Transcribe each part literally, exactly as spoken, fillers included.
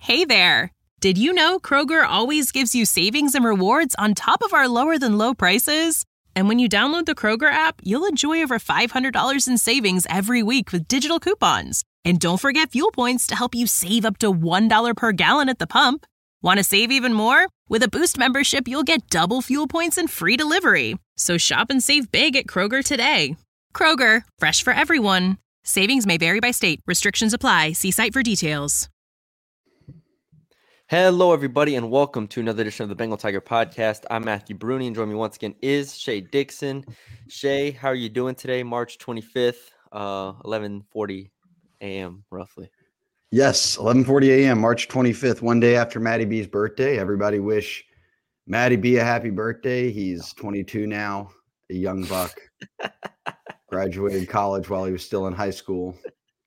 Hey there! Did you know Kroger always gives you savings and rewards on top of our lower-than-low prices? And when you download the Kroger app, you'll enjoy over five hundred dollars in savings every week with digital coupons. And don't forget fuel points to help you save up to one dollar per gallon at the pump. Want to save even more? With a Boost membership, you'll get double fuel points and free delivery. So shop and save big at Kroger today. Kroger, fresh for everyone. Savings may vary by state. Restrictions apply. See site for details. Hello, everybody, and welcome to another edition of the Bengal Tiger Podcast. I'm Matthew Bruni, and joining me once again is Shay Dixon. Shay, how are you doing today? March twenty-fifth, uh, eleven forty a.m. roughly. Yes, eleven forty a.m., March twenty-fifth, one day after Matty B's birthday. Everybody wish Matty B a happy birthday. He's twenty-two now, a young buck. Graduated college while he was still in high school.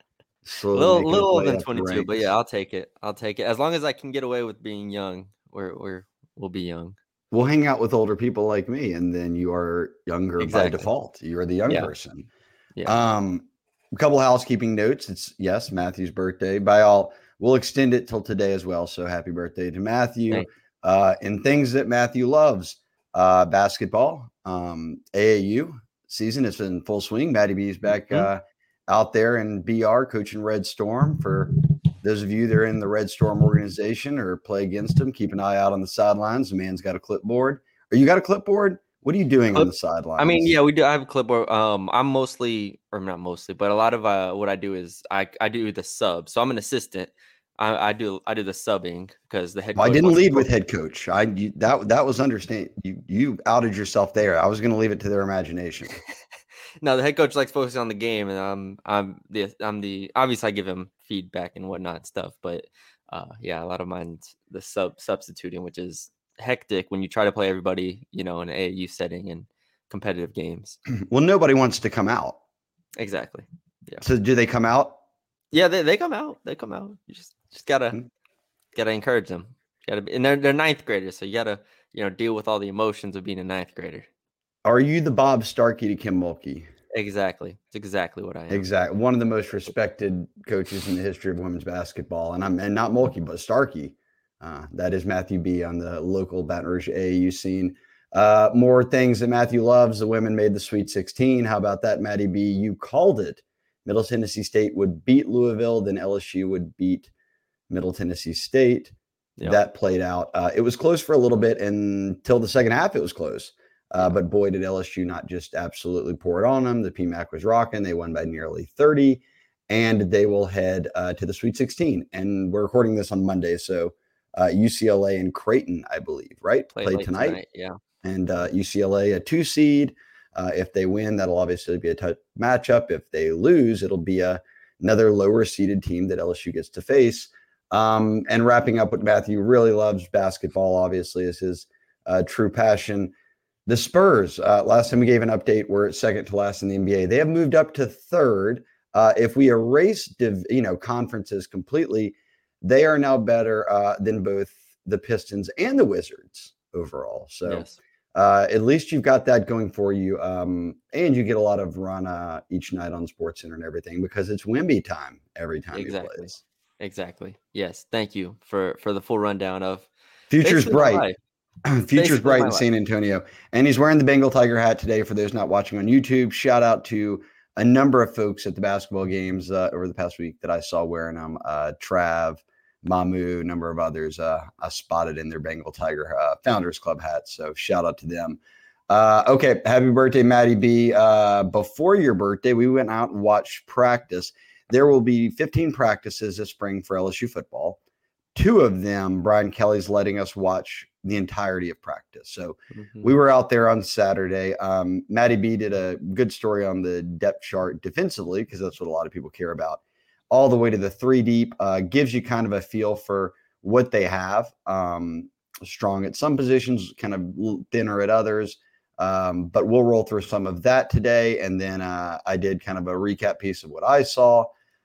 A little, little older than twenty-two, but yeah, I'll take it. I'll take it. As long as I can get away with being young, we're, we're, we'll be young. We'll hang out with older people like me, and then you are younger exactly. by default. You're the young yeah. person. Yeah. Um, a couple of housekeeping notes. It's, yes, Matthew's birthday. By all, we'll extend it till today as well. So happy birthday to Matthew. Uh, and things that Matthew loves. Uh, basketball, um, A A U season is in full swing. Matty B is back mm-hmm. uh, out there in B R coaching Red Storm. For those of you that are in the Red Storm organization or play against them, keep an eye out on the sidelines. The man's got a clipboard. Or you got a clipboard? What are you doing Clip, on the sidelines? I mean, yeah, we do. I have a clipboard. Um, I'm mostly, or not mostly, but a lot of uh, what I do is I, I do the sub. So I'm an assistant. I, I do I do the subbing because the head coach. Well, I didn't lead with head coach. I you, that that was understand. You you outed yourself there. I was going to leave it to their imagination. No, the head coach likes focusing on the game, and I'm I'm the I'm the obviously I give him feedback and whatnot and stuff, but uh, yeah, a lot of mine's the sub substituting, which is hectic when you try to play everybody, you know, in an A A U setting and competitive games. Well, nobody wants to come out. Exactly. Yeah. So do they come out? Yeah, they, they come out. They come out. You just just gotta mm-hmm. gotta encourage them. You gotta be, and they're they're ninth graders, so you gotta you know deal with all the emotions of being a ninth grader. Are you the Bob Starkey to Kim Mulkey? Exactly. It's exactly what I am. Exactly. One of the most respected coaches in the history of women's basketball. And I'm and not Mulkey, but Starkey. Uh, that is Matthew B on the local Baton Rouge A A U scene. Uh, more things that Matthew loves. The women made the Sweet sixteen. How about that, Matty B? You called it. Middle Tennessee State would beat Louisville, then L S U would beat Middle Tennessee State. Yep. That played out. Uh, it was close for a little bit, and until the second half, it was close. Uh, but boy, did L S U not just absolutely pour it on them. The P MAC was rocking. They won by nearly thirty, and they will head uh, to the Sweet sixteen. And we're recording this on Monday, so uh, U C L A and Creighton, I believe, right? Play, Play tonight. tonight. Yeah. And uh, U C L A, a two seed. Uh, if they win, that'll obviously be a tough matchup. If they lose, it'll be a, another lower seeded team that L S U gets to face. Um, and wrapping up what Matthew really loves, basketball, obviously, is his uh, true passion. The Spurs, uh, last time we gave an update, were at second to last in the N B A. They have moved up to third. Uh, if we erase, div, you know, conferences completely, they are now better uh, than both the Pistons and the Wizards overall. So yes. uh, at least you've got that going for you. Um, and you get a lot of run uh, each night on SportsCenter and everything because it's Wemby time every time exactly. he plays. Exactly. Yes. Thank you for, for the full rundown of Future's bright. Future's bright in San Antonio. And he's wearing the Bengal Tiger hat today for those not watching on YouTube. Shout out to a number of folks at the basketball games uh, over the past week that I saw wearing them. Uh, Trav, Mamu, a number of others uh, I spotted in their Bengal Tiger uh, Founders Club hats. So shout out to them. Uh, okay. Happy birthday, Matty B. Uh, before your birthday, we went out and watched practice. There will be fifteen practices this spring for L S U football. Two of them, Brian Kelly's letting us watch the entirety of practice. So mm-hmm. we were out there on Saturday. Um, Matty B did a good story on the depth chart defensively, because that's what a lot of people care about, all the way to the three deep. Uh, gives you kind of a feel for what they have. Um, strong at some positions, kind of thinner at others. Um, but we'll roll through some of that today. And then uh, I did kind of a recap piece of what I saw.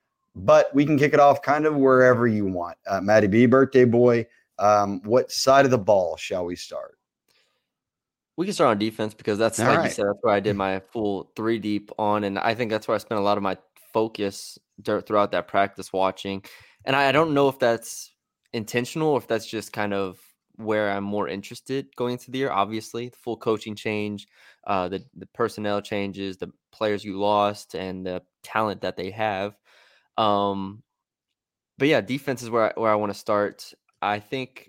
But we can kick it off kind of wherever you want. Uh, Matty B, birthday boy, um, what side of the ball shall we start? We can start on defense because that's, All like right. you said, that's where I did my full three deep on. And I think that's where I spent a lot of my focus throughout that practice watching. And I don't know if that's intentional or if that's just kind of where I'm more interested going into the year. Obviously, the full coaching change, uh, the the personnel changes, the players you lost, and the talent that they have. Um, but yeah, defense is where I, where I want to start. I think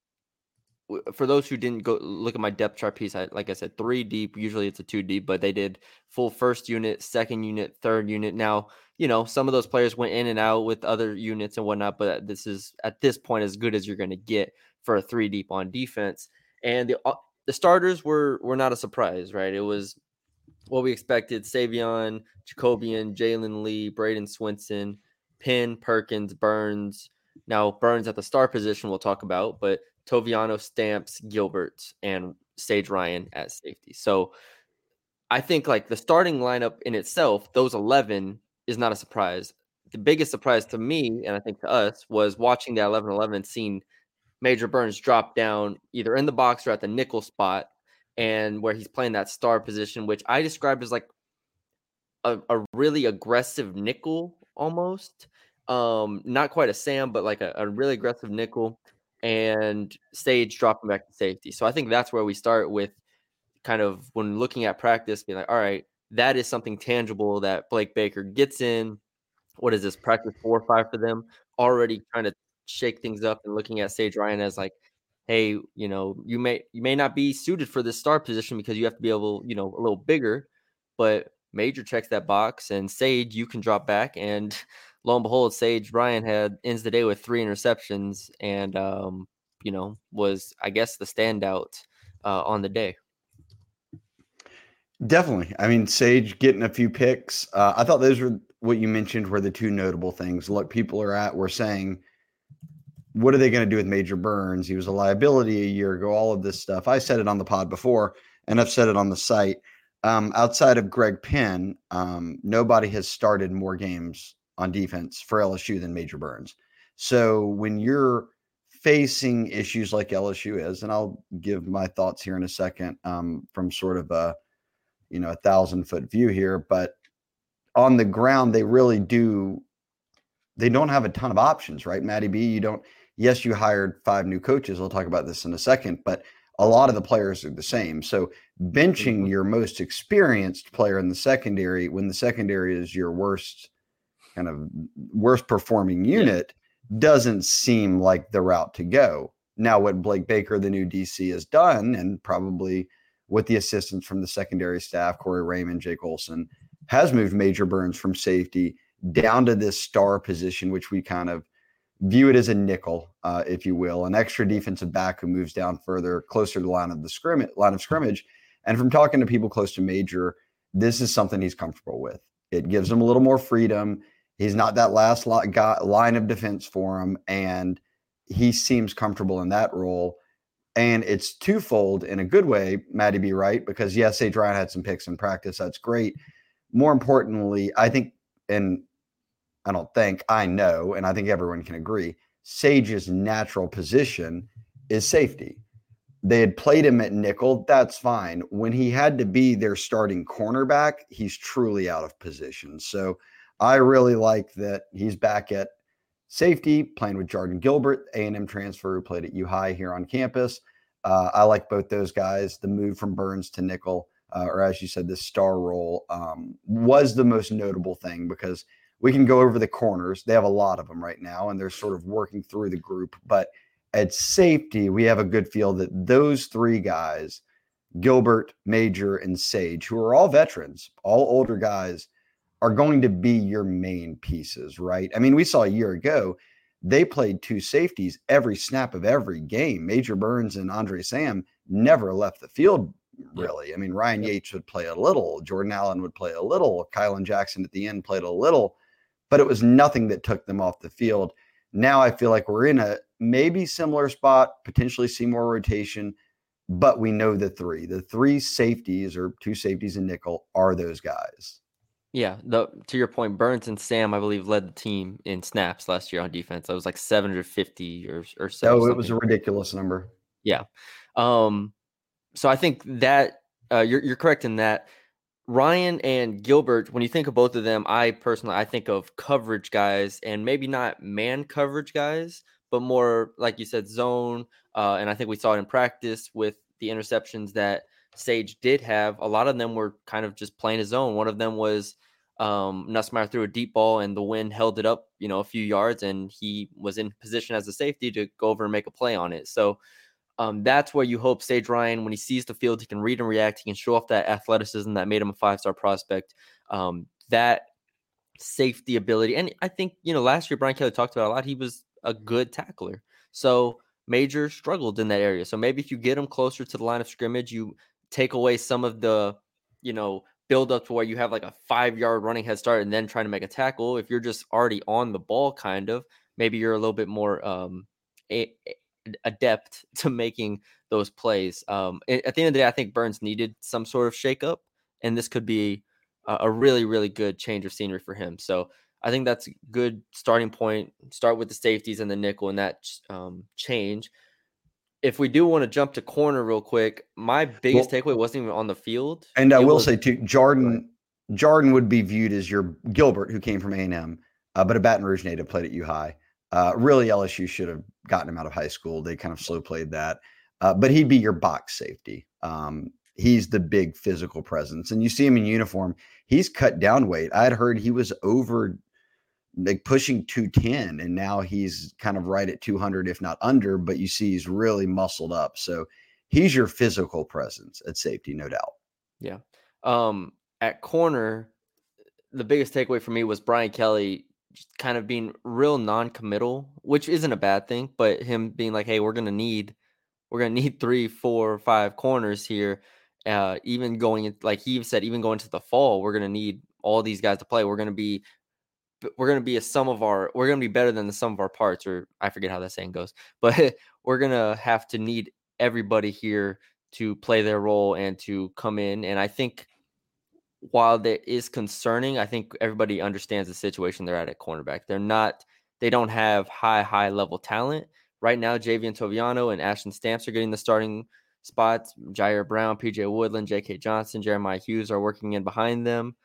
for those who didn't go look at my depth chart piece, I, like I said, three deep. Usually it's a two deep, but they did full first unit, second unit, third unit. Now, you know, some of those players went in and out with other units and whatnot, but this is at this point as good as you're going to get for a three deep on defense. And the uh, the starters were were not a surprise, right? It was what we expected: Savion, Jacobian, Jalen Lee, Braden Swinson, Penn, Perkins, Burns. Now Burns at the star position we'll talk about, but Toviano, Stamps, Gilbert, and Sage Ryan at safety. So I think like the starting lineup in itself, those eleven is not a surprise. The biggest surprise to me, and I think to us, was watching the eleven eleven, seeing Major Burns drop down either in the box or at the nickel spot, and where he's playing that star position, which I described as like a, a really aggressive nickel almost. Um, not quite a Sam, but like a, a really aggressive nickel. And Sage dropping back to safety. So I think that's where we start with kind of when looking at practice, being like, all right, that is something tangible that Blake Baker gets in. What is this, practice four or five for them? Already trying to shake things up and looking at Sage Ryan as like, hey, you know, you may you may not be suited for this star position because you have to be able, you know, a little bigger, but Major checks that box, and Sage, you can drop back, and lo and behold, Sage Ryan had ends the day with three interceptions, and um, you know, was I guess the standout uh, on the day. Definitely. I mean, Sage getting a few picks. Uh, I thought those were what you mentioned were the two notable things. Look, people are at we're saying, what are they going to do with Major Burns? He was a liability a year ago. All of this stuff. I said it on the pod before, and I've said it on the site. Um, outside of Greg Penn, um, nobody has started more games on defense for L S U than Major Burns. So when you're facing issues like L S U is, and I'll give my thoughts here in a second um, from sort of a, you know, a thousand foot view here, but on the ground, they really do. They don't have a ton of options, right? Matty B, you don't, yes, you hired five new coaches. I'll talk about this in a second, but a lot of the players are the same. So benching mm-hmm. your most experienced player in the secondary when the secondary is your worst kind of worst performing unit yeah. doesn't seem like the route to go. Now, what Blake Baker, the new D C, has done, and probably with the assistance from the secondary staff, Corey Raymond, Jake Olson, has moved Major Burns from safety down to this star position, which we kind of view it as a nickel, uh, if you will, an extra defensive back who moves down further, closer to the line of the scrimmage, line of scrimmage. And from talking to people close to Major, this is something he's comfortable with. It gives him a little more freedom. He's not that last line of defense for him, and he seems comfortable in that role. And it's twofold in a good way, Matty B, right? Because yes, Sage Ryan had some picks in practice. That's great. More importantly, I think, and I don't think, I know, and I think everyone can agree, Sage's natural position is safety. They had played him at nickel. That's fine. When he had to be their starting cornerback, he's truly out of position. So I really like that he's back at safety, playing with Jordan Gilbert, A and M transfer who played at U High here on campus. Uh, I like both those guys. The move from Burns to nickel, uh, or as you said, this star role um, was the most notable thing because we can go over the corners. They have a lot of them right now, and they're sort of working through the group. But at safety, we have a good feel that those three guys, Gilbert, Major, and Sage, who are all veterans, all older guys, are going to be your main pieces, right? I mean, we saw a year ago, they played two safeties every snap of every game. Major Burns and Andre Sam never left the field, really. Yep. I mean, Ryan yep. Yates would play a little. Jordan Allen would play a little. Kylan Jackson at the end played a little. But it was nothing that took them off the field. Now I feel like we're in a maybe similar spot, potentially see more rotation, but we know the three. The three safeties or two safeties and nickel are those guys. Yeah, the, to your point, Burns and Sam, I believe, led the team in snaps last year on defense. It was like seven hundred fifty or, or so. Oh, it was a ridiculous number. Yeah. Um, so I think that uh, you're you're correct in that. Ryan and Gilbert, when you think of both of them, I personally, I think of coverage guys and maybe not man coverage guys, but more, like you said, zone. Uh, and I think we saw it in practice with the interceptions that Sage did have. A lot of them were kind of just playing his zone. One of them was um, Nussmeier threw a deep ball and the wind held it up, you know, a few yards, and he was in position as a safety to go over and make a play on it. So um, that's where you hope Sage Ryan, when he sees the field, he can read and react. He can show off that athleticism that made him a five-star prospect. Um, that safety ability. And I think, you know, last year Brian Kelly talked about a lot. He was a good tackler. So Major struggled in that area. So maybe if you get him closer to the line of scrimmage, you take away some of the, you know, build up to where you have like a five yard running head start and then trying to make a tackle. If you're just already on the ball, kind of, maybe you're a little bit more um, a, a, adept to making those plays. Um, at the end of the day, I think Burns needed some sort of shakeup, and this could be a, a really, really good change of scenery for him. So I think that's a good starting point. Start with the safeties and the nickel and that um, change. If we do want to jump to corner real quick, my biggest well, takeaway wasn't even on the field. And I will was, say too, Jordan Jordan would be viewed as your Gilbert, who came from A and M, uh, but a Baton Rouge native, played at U High. Uh, really, L S U should have gotten him out of high school. They kind of slow played that. Uh, but he'd be your box safety. Um, he's the big physical presence. And you see him in uniform. He's cut down weight. I had heard he was over like pushing two ten, and now he's kind of right at two hundred, if not under, but you see he's really muscled up. So he's your physical presence at safety, no doubt. Yeah. Um, at corner, the biggest takeaway for me was Brian Kelly just kind of being real non-committal, which isn't a bad thing, but him being like, hey, we're going to need, we're going to need three, four, five corners here. Uh, even going in, like he even said, even going to the fall, we're going to need all these guys to play. We're going to be, we're going to be a sum of our, we're going to be better than the sum of our parts, or I forget how that saying goes, but we're going to have to need everybody here to play their role and to come in. And I think while that is concerning, I think everybody understands the situation they're at at cornerback. They're not, they don't have high, high level talent. Right now, Javian Toviano and Ashton Stamps are getting the starting spots. Jair Brown, P J Woodland, J K Johnson, Jeremiah Hughes are working in behind them.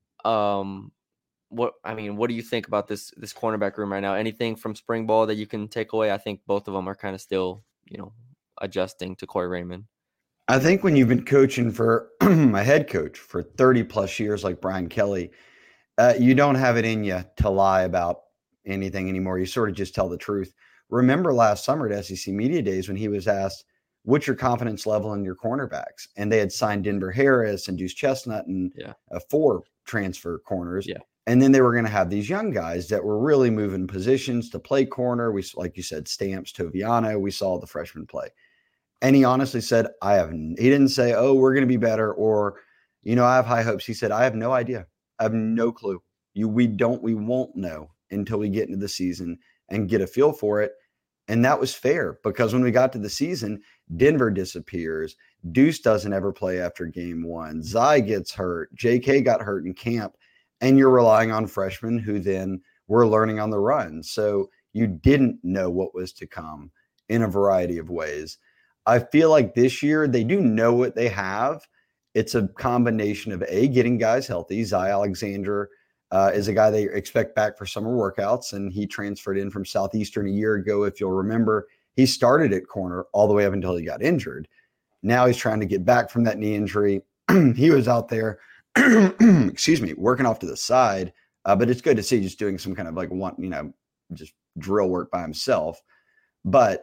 Um, what I mean, what do you think about this this cornerback room right now? Anything from spring ball that you can take away? I think both of them are kind of still, you know, adjusting to Corey Raymond. I think when you've been coaching for a head coach for thirty plus years, like Brian Kelly, uh, you don't have it in you to lie about anything anymore. You sort of just tell the truth. Remember last summer at S E C Media Days when he was asked, what's your confidence level in your cornerbacks? And they had signed Denver Harris and Deuce Chestnut and yeah. uh, four transfer corners. Yeah. And then they were going to have these young guys that were really moving positions to play corner. We, like you said, Stamps, Toviano, we saw the freshmen play. And he honestly said, I have, he didn't say, oh, we're going to be better, or, you know, I have high hopes. He said, I have no idea. I have no clue. You, we don't, we won't know until we get into the season and get a feel for it. And that was fair, because when we got to the season, Denver disappears. Deuce doesn't ever play after game one. Zy gets hurt. J K got hurt in camp. And you're relying on freshmen who then were learning on the run. So you didn't know what was to come in a variety of ways. I feel like this year they do know what they have. It's a combination of A, getting guys healthy. Zy Alexander uh, is a guy they expect back for summer workouts, and he transferred in from Southeastern a year ago. If you'll remember, he started at corner all the way up until he got injured. Now he's trying to get back from that knee injury. He was out there, excuse me, working off to the side, uh, but it's good to see just doing some kind of like one, you know, just drill work by himself. But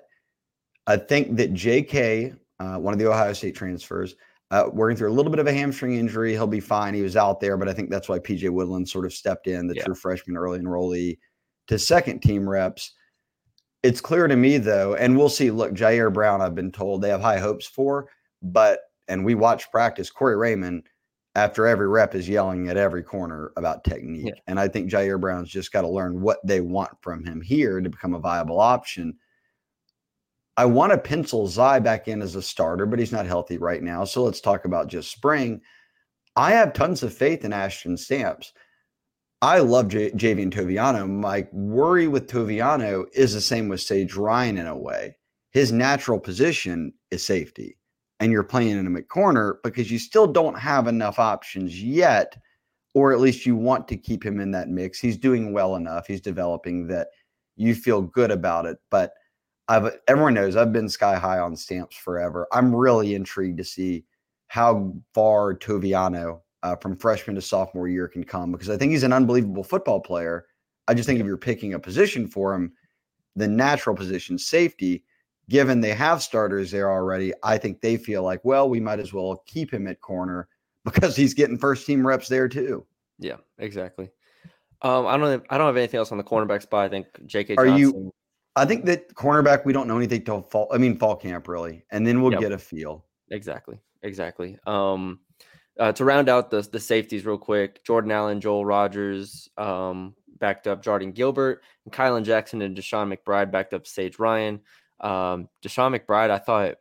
I think that J K, uh, one of the Ohio State transfers, uh, working through a little bit of a hamstring injury. He'll be fine. He was out there, but I think that's why P J Woodland sort of stepped in, the yeah. true freshman early enrollee, to second team reps. It's clear to me, though, and we'll see. Look, Jair Brown, I've been told they have high hopes for, but, and we watch practice, Corey Raymond, after every rep, is yelling at every corner about technique. Yeah. And I think Jair Brown's just got to learn what they want from him here to become a viable option. I want to pencil Zy back in as a starter, but he's not healthy right now. So let's talk about just spring. I have tons of faith in Ashton Stamps. I love J- Javian Toviano. My worry with Toviano is the same with Sage Ryan in a way. His natural position is safety, and you're playing in him at corner because you still don't have enough options yet, or at least you want to keep him in that mix. He's doing well enough. He's developing that you feel good about it. But I've everyone knows I've been sky high on Stamps forever. I'm really intrigued to see how far Toviano uh, from freshman to sophomore year can come, because I think he's an unbelievable football player. I just think if you're picking a position for him, the natural position, safety, given they have starters there already, I think they feel like, well, we might as well keep him at corner because he's getting first team reps there too. Yeah, exactly. Um, I don't have, I don't have anything else on the cornerback spot. I think J K Are Johnson. you? I think that cornerback, we don't know anything till fall. I mean, fall camp really, and then we'll Yep. get a feel. Exactly, exactly. Um, uh, to round out the the safeties real quick, Jordan Allen, Joel Rogers, um, backed up Jordan Gilbert, and Kylan Jackson and Deshaun McBride backed up Sage Ryan. Um, Deshaun McBride, I thought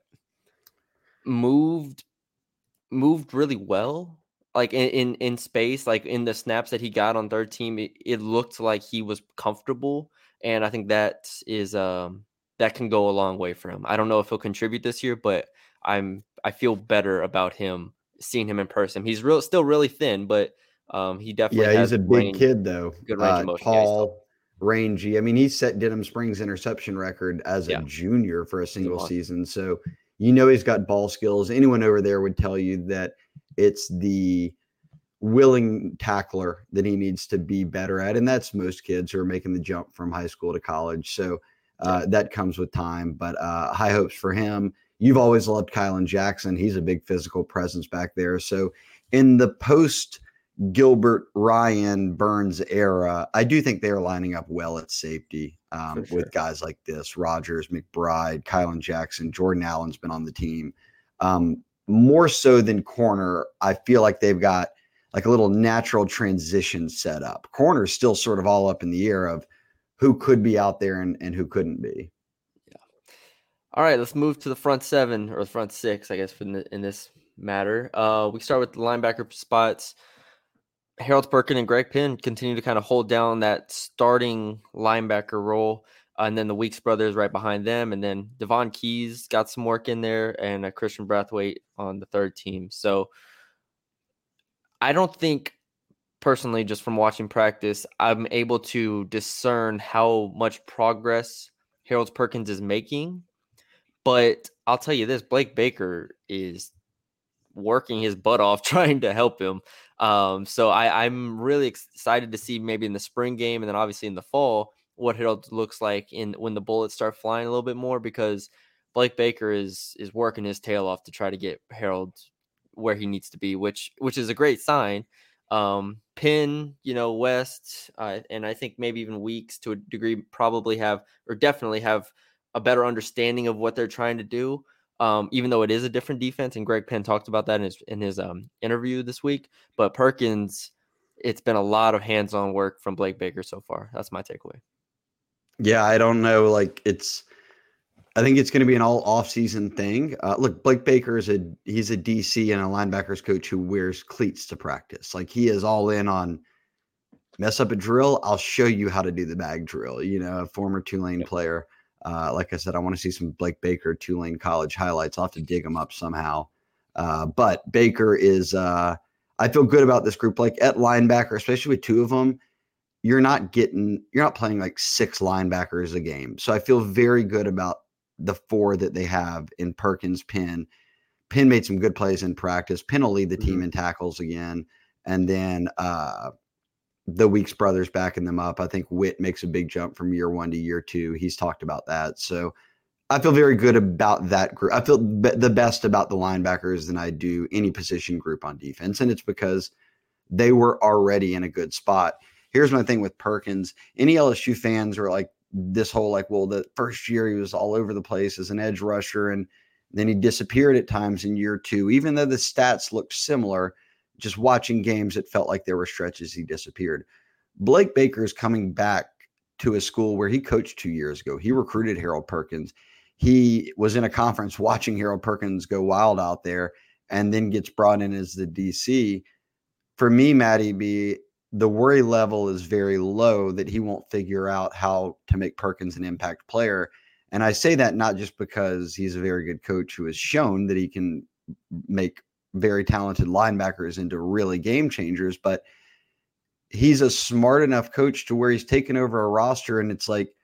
moved moved really well. Like in, in, in space, like in the snaps that he got on third team, it, it looked like he was comfortable. And I think that is um that can go a long way for him. I don't know if he'll contribute this year, but I'm I feel better about him seeing him in person. He's real still really thin, but um he definitely yeah, has he's a big range, kid though. good range uh, of motion. Tall, yeah, rangy. I mean, he set Denham Springs interception record as yeah. a junior for a single season. So you know he's got ball skills. Anyone over there would tell you that it's the willing tackler that he needs to be better at. And that's most kids who are making the jump from high school to college. So uh, yeah. that comes with time, but uh, high hopes for him. You've always loved Kylan Jackson. He's a big physical presence back there. So in the post Gilbert, Ryan, Burns era, I do think they're lining up well at safety um, sure. with guys like this, Rogers, McBride, Kylan Jackson, Jordan Allen's been on the team. Um, more so than corner, I feel like they've got like a little natural transition set up. Corner's still sort of all up in the air of who could be out there and, and who couldn't be. Yeah. All right, let's move to the front seven or the front six, I guess, in, the, in this matter. Uh, we start with the linebacker spots. Harold Perkins and Greg Penn continue to kind of hold down that starting linebacker role. Uh, and then the Weeks brothers right behind them. And then Devon Keys got some work in there, and uh, Christian Brathwaite on the third team. So I don't think personally, just from watching practice, I'm able to discern how much progress Harold Perkins is making. But I'll tell you this, Blake Baker is working his butt off trying to help him. Um, so I, I'm really excited to see maybe in the spring game and then obviously in the fall what Harold looks like in when the bullets start flying a little bit more, because Blake Baker is is working his tail off to try to get Harold where he needs to be, which which is a great sign. Um, Penn, you know, West, uh, and I think maybe even Weeks to a degree probably have or definitely have a better understanding of what they're trying to do. Um, even though it is a different defense, and Greg Penn talked about that in his in his um, interview this week. But Perkins, it's been a lot of hands-on work from Blake Baker so far. That's my takeaway. Yeah, I don't know. Like it's, I think it's going to be an all off-season thing. Uh, look, Blake Baker is a he's a D C and a linebackers coach who wears cleats to practice. Like he is all in on mess up a drill, I'll show you how to do the bag drill. You know, a former Tulane yep. player. Uh, like I said, I want to see some Blake Baker Tulane college highlights. I'll have to dig them up somehow. Uh, but Baker is, uh, I feel good about this group. Like at linebacker, especially with two of them, you're not getting, you're not playing like six linebackers a game. So I feel very good about the four that they have in Perkins, Penn. Penn made some good plays in practice. Penn will lead the team mm-hmm. in tackles again. And then uh, the Weeks brothers backing them up. I think Witt makes a big jump from year one to year two. He's talked about that. So I feel very good about that group. I feel be- the best about the linebackers than I do any position group on defense. And it's because they were already in a good spot. Here's my thing with Perkins. Any L S U fans are like this whole, like, well, the first year he was all over the place as an edge rusher, and then he disappeared at times in year two. Even though the stats looked similar, just watching games, it felt like there were stretches he disappeared. Blake Baker is coming back to a school where he coached two years ago. He recruited Harold Perkins. He was in a conference watching Harold Perkins go wild out there, and then gets brought in as the D C. For me, Matty B, the worry level is very low that he won't figure out how to make Perkins an impact player. And I say that not just because he's a very good coach who has shown that he can make very talented linebackers into really game changers, but he's a smart enough coach to where he's taken over a roster and it's like,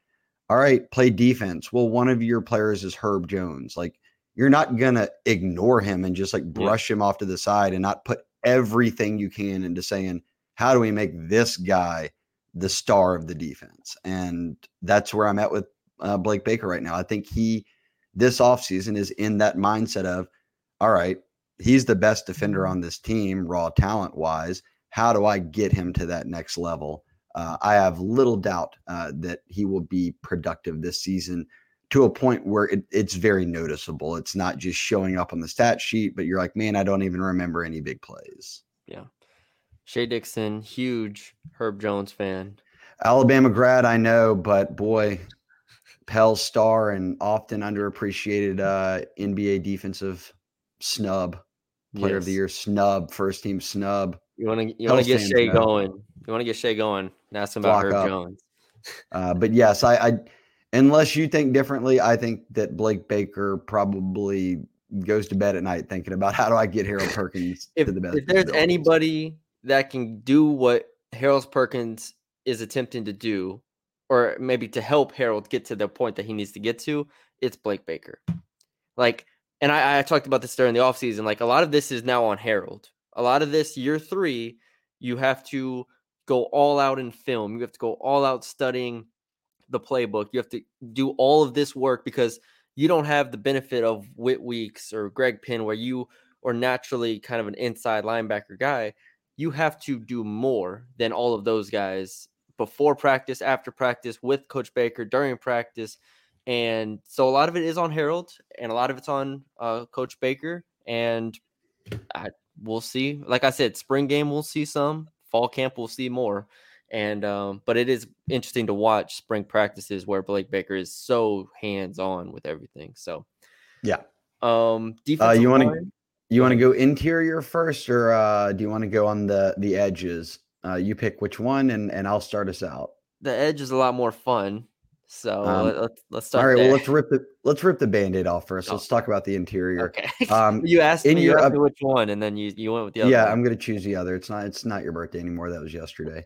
all right, play defense. Well, one of your players is Herb Jones. Like, you're not going to ignore him and just like brush yeah. him off to the side and not put everything you can into saying, how do we make this guy the star of the defense? And that's where I'm at with uh, Blake Baker right now. I think he, this offseason, is in that mindset of, all right, he's the best defender on this team, raw talent wise. How do I get him to that next level? Uh, I have little doubt uh, that he will be productive this season to a point where it, it's very noticeable. It's not just showing up on the stat sheet, but you're like, man, I don't even remember any big plays. Yeah. Shea Dixon, huge Herb Jones fan. Alabama grad, I know, but boy, Pell star and often underappreciated uh, N B A defensive snub, player yes. of the year snub, first team snub. You want to you want to get Shea snub. going. You want to get Shea going. Ask him about Herb up. Jones. uh, but yes, I, I unless you think differently, I think that Blake Baker probably goes to bed at night thinking about how do I get Harold Perkins if, to the best. If there's anybody that can do what Harold Perkins is attempting to do, or maybe to help Harold get to the point that he needs to get to, it's Blake Baker. Like, and I, I talked about this during the offseason. Like, a lot of this is now on Harold. A lot of this, year three, you have to go all out in film. You have to go all out studying the playbook. You have to do all of this work because you don't have the benefit of Whit Weeks or Greg Penn, where you are naturally kind of an inside linebacker guy. You have to do more than all of those guys before practice, after practice, with Coach Baker, during practice. And so a lot of it is on Harold, and a lot of it's on uh, Coach Baker. And I, we'll see. Like I said, spring game, we'll see some. Fall camp, we'll see more. And um, but it is interesting to watch spring practices where Blake Baker is so hands-on with everything. So, yeah. Um, uh, you want to you want to go interior first, or uh, do you want to go on the the edges? Uh, you pick which one, and and I'll start us out. The edge is a lot more fun. So um, let's let's start. All right, there. well let's rip the let's rip the Band-Aid off first. Oh. Let's talk about the interior. Okay. Um, you asked me, your, you asked me which one, and then you, you went with the other. Yeah, one. I'm gonna choose the other. It's not it's not your birthday anymore. That was yesterday.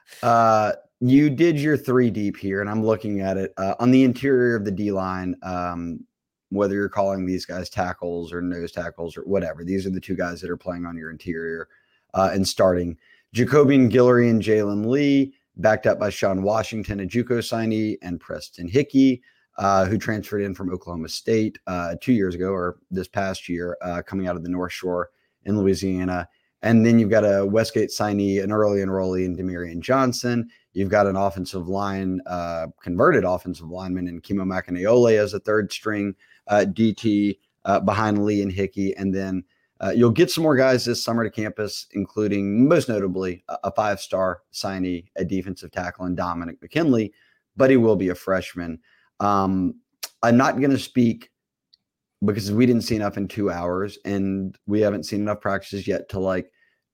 Uh, you did your three deep here, and I'm looking at it uh, on the interior of the D line. Um, whether you're calling these guys tackles or nose tackles or whatever, these are the two guys that are playing on your interior uh, and starting. Jacobian Guillory and Jalen Lee, backed up by Sean Washington, a JUCO signee, and Preston Hickey, uh, who transferred in from Oklahoma State uh, two years ago, or this past year, uh, coming out of the North Shore in Louisiana. And then you've got a Westgate signee, an early enrollee in Demarion Johnson. You've got an offensive line, uh, converted offensive lineman in Kimo Makaniole as a third string uh, D T uh, behind Lee and Hickey. And then uh, you'll get some more guys this summer to campus, including most notably a, a five-star signee, a defensive tackle, and Dominic McKinley, but he will be a freshman. Um, I'm not going to speak because we didn't see enough in two hours and we haven't seen enough practices yet to like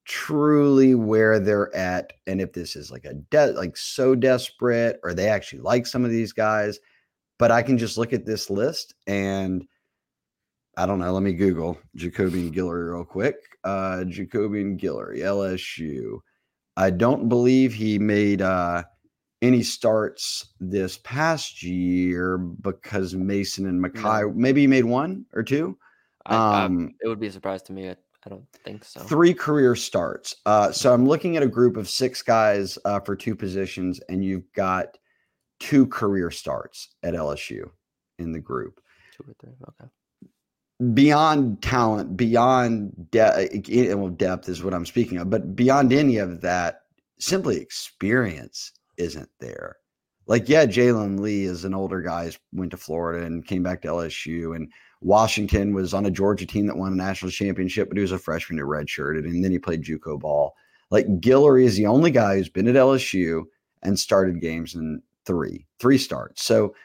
truly where they're at. And if this is like a de- like so desperate or they actually like some of these guys, but I can just look at this list and I don't know. Let me Google Jacobian Guillory real quick. Uh, Jacobian Guillory, L S U. I don't believe he made uh, any starts this past year because Mason and Mackay, no. maybe he made one or two. I, um, I, it would be a surprise to me. I, I don't think so. Three career starts. Uh, so I'm looking at a group of six guys uh, for two positions, and you've got two career starts at L S U in the group. Two or three, okay. Beyond talent, beyond de- well, depth is what I'm speaking of, but beyond any of that, simply experience isn't there. Like, yeah, Jalen Lee is an older guy, went to Florida and came back to L S U, and Washington was on a Georgia team that won a national championship, but he was a freshman who redshirted, and then he played JUCO ball. Like, Guillory is the only guy who's been at L S U and started games in three, three starts. So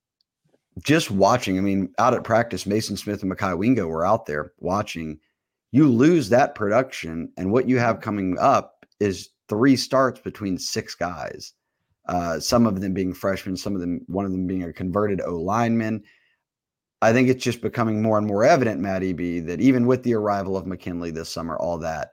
just watching, I mean, out at practice, Mason Smith and Mackay Wingo were out there watching. You lose that production, and what you have coming up is three starts between six guys. Uh, some of them being freshmen, some of them, one of them being a converted O lineman. I think it's just becoming more and more evident, Matty B, that even with the arrival of McKinley this summer, all that,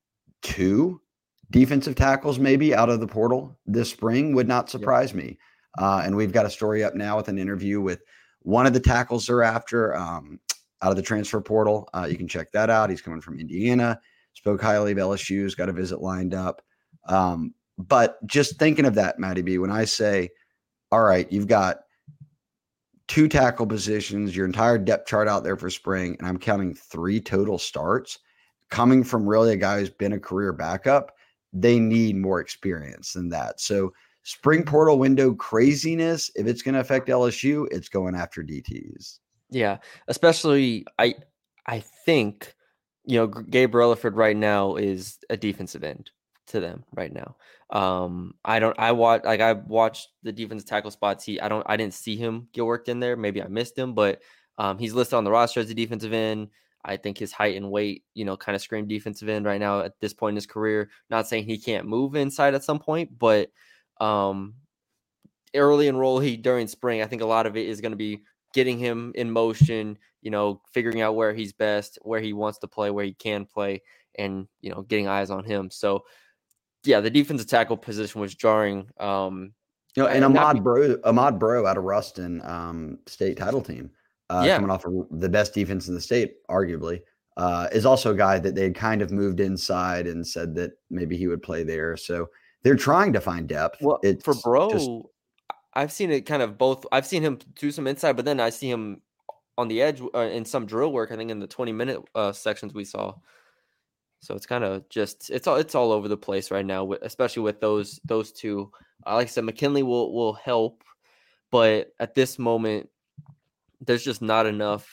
two defensive tackles maybe out of the portal this spring would not surprise yeah. me. Uh, and we've got a story up now with an interview with one of the tackles they're after um, out of the transfer portal. Uh, you can check that out. He's coming from Indiana, spoke highly of L S U's, got a visit lined up. Um, but just thinking of that, Matty B, when I say, all right, you've got two tackle positions, your entire depth chart out there for spring, and I'm counting three total starts coming from really a guy who's been a career backup. They need more experience than that. So spring portal window craziness, if it's going to affect L S U, it's going after D Ts. Yeah, especially I I think, you know, Gabriel Rutherford right now is a defensive end to them right now. Um, I don't I watch like I watched the defensive tackle spots. He I don't I didn't see him get worked in there. Maybe I missed him, but um, he's listed on the roster as a defensive end. I think his height and weight, you know, kind of scream defensive end right now at this point in his career. Not saying he can't move inside at some point, but um, early enrollee during spring, I think a lot of it is going to be getting him in motion, you know, figuring out where he's best, where he wants to play, where he can play, and, you know, getting eyes on him. So, yeah, the defensive tackle position was jarring. Um, you know, and Ahmad Bro, Ahmad Bro out of Ruston um, state title team, uh, yeah. coming off of the best defense in the state, arguably, uh, is also a guy that they had kind of moved inside and said that maybe he would play there. So they're trying to find depth. Well, it's for Bro, just, I've seen it kind of both. I've seen him do some inside, but then I see him on the edge uh, in some drill work. I think in the twenty minute uh, sections we saw. So it's kind of just it's all it's all over the place right now, especially with those those two. Uh, like I said, McKinley will will help, but at this moment, there's just not enough.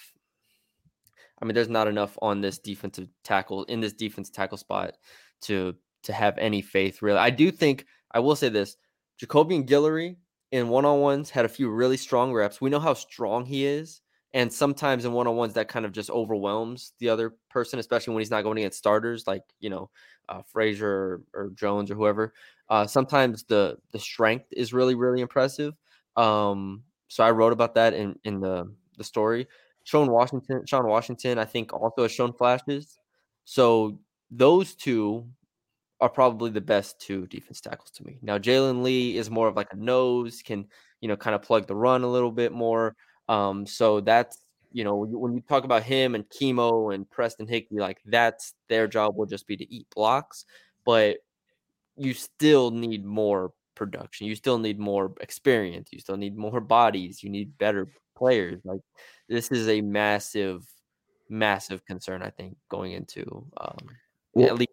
I mean, there's not enough on this defensive tackle in this defensive tackle spot to to have any faith. Really, I do think I will say this: Jacobian Guillory in one-on-ones had a few really strong reps. We know how strong he is. And sometimes in one-on-ones that kind of just overwhelms the other person, especially when he's not going against starters like, you know, uh, Frazier or, or Jones or whoever. Uh, sometimes the the strength is really, really impressive. Um, so I wrote about that in, in the, the story. Sean Washington, Sean Washington, I think also has shown flashes. So those two are probably the best two defense tackles to me. Now, Jalen Lee is more of like a nose, can, you know, kind of plug the run a little bit more. Um, so that's, you know, when you talk about him and Chemo and Preston Higbee, like that's their job will just be to eat blocks, but you still need more production. You still need more experience. You still need more bodies. You need better players. Like this is a massive, massive concern, I think, going into um, well, at least.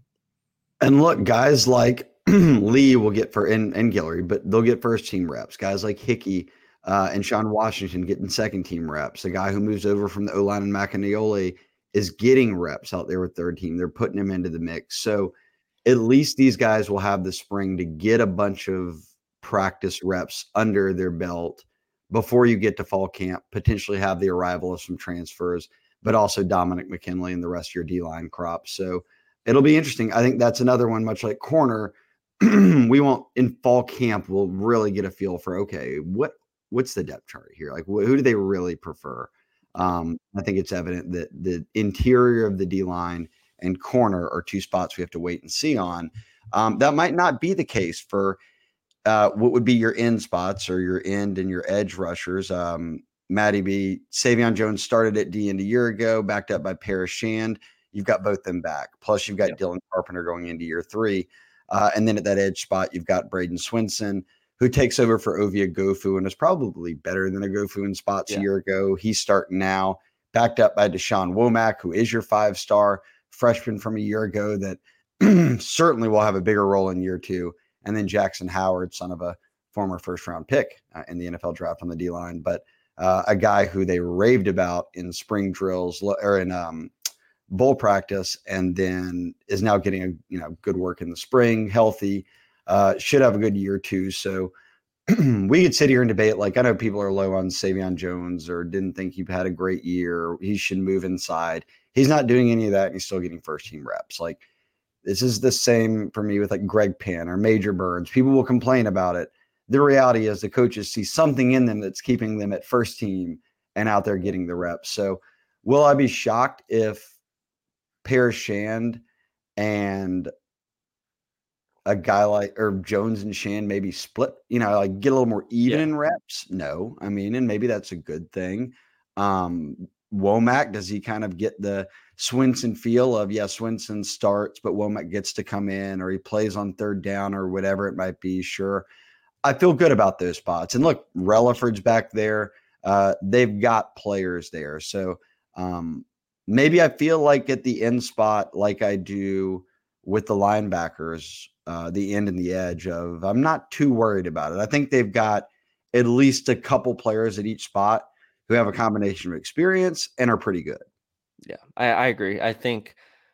And look, guys like Lee will get for and, and Guillory, but they'll get first team reps. Guys like Hickey uh, and Sean Washington getting second team reps. The guy who moves over from the O-line and Macanioli is getting reps out there with third team. They're putting him into the mix. So at least these guys will have the spring to get a bunch of practice reps under their belt before you get to fall camp, potentially have the arrival of some transfers, but also Dominic McKinley and the rest of your D-line crop. So it'll be interesting. I think that's another one, much like corner. We won't in fall camp. We'll really get a feel for, okay, what what's the depth chart here? Like, wh- who do they really prefer? Um, I think it's evident that the interior of the D line and corner are two spots we have to wait and see on. Um, that might not be the case for uh, what would be your end spots or your end and your edge rushers. Um, Matty B, Savion Jones started at D end a year ago, backed up by Paris Shand. You've got both them back. Plus, you've got yep. Dylan Carpenter going into year three. Uh, and then at that edge spot, you've got Braden Swinson, who takes over for Ovia Gofu and is probably better than a Gofu in spots yeah. a year ago. He's starting now, backed up by Deshaun Womack, who is your five-star freshman from a year ago that certainly will have a bigger role in year two. And then Jackson Howard, son of a former first-round pick uh, in the N F L draft on the D-line, but uh, a guy who they raved about in spring drills or in um, – bowl practice, and then is now getting a you know good work in the spring, healthy, uh, should have a good year too. So we could sit here and debate. Like I know people are low on Savion Jones or didn't think he had a great year. He should move inside. He's not doing any of that. And he's still getting first team reps. Like this is the same for me with like Greg Penn or Major Burns. People will complain about it. The reality is the coaches see something in them that's keeping them at first team and out there getting the reps. So will I be shocked if Paris Shand and a guy like or Jones and Shan maybe split, you know, like get a little more even Yeah. in reps? No. I mean, and maybe that's a good thing. Um, Womack, does he kind of get the Swinson feel of, yeah, Swinson starts, but Womack gets to come in, or he plays on third down or whatever it might be? Sure. I feel good about those spots. And look, Relaford's back there. Uh, they've got players there. So um, maybe I feel like at the end spot, like I do with the linebackers, uh, the end and the edge of, I'm not too worried about it. I think they've got at least a couple players at each spot who have a combination of experience and are pretty good. Yeah, I, I agree. I think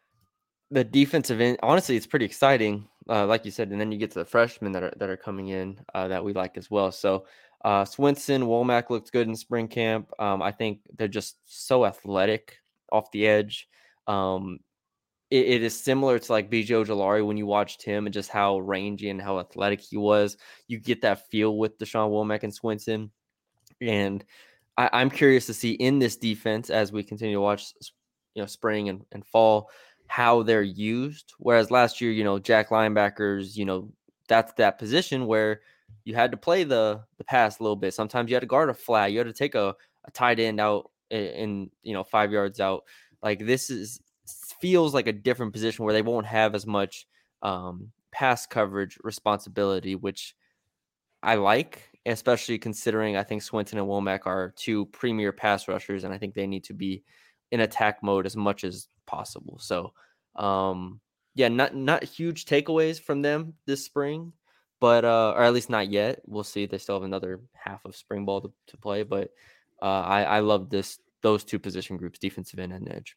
the defensive end, honestly, it's pretty exciting, uh, like you said, and then you get to the freshmen that are that are coming in uh, that we like as well. So uh, Swinson, Womack looked good in spring camp. Um, I think they're just so athletic off the edge. Um, it, it is similar to like B J Ojulari when you watched him and just how rangy and how athletic he was. You get that feel with Deshaun Womack and Swinson. And I, I'm curious to see in this defense as we continue to watch, you know, spring and, and fall, how they're used. Whereas last year, you know, Jack linebackers, you know, that's that position where you had to play the the pass a little bit. Sometimes you had to guard a flat. You had to take a, a tight end out in, in, you know, five yards out. Like this is feels like a different position where they won't have as much um, pass coverage responsibility, which I like, especially considering I think Swinson and Womack are two premier pass rushers, and I think they need to be in attack mode as much as possible. So, um, yeah, not not huge takeaways from them this spring, but uh, or at least not yet. We'll see. They still have another half of spring ball to, to play, but uh, I I love this those two position groups, defensive end and edge.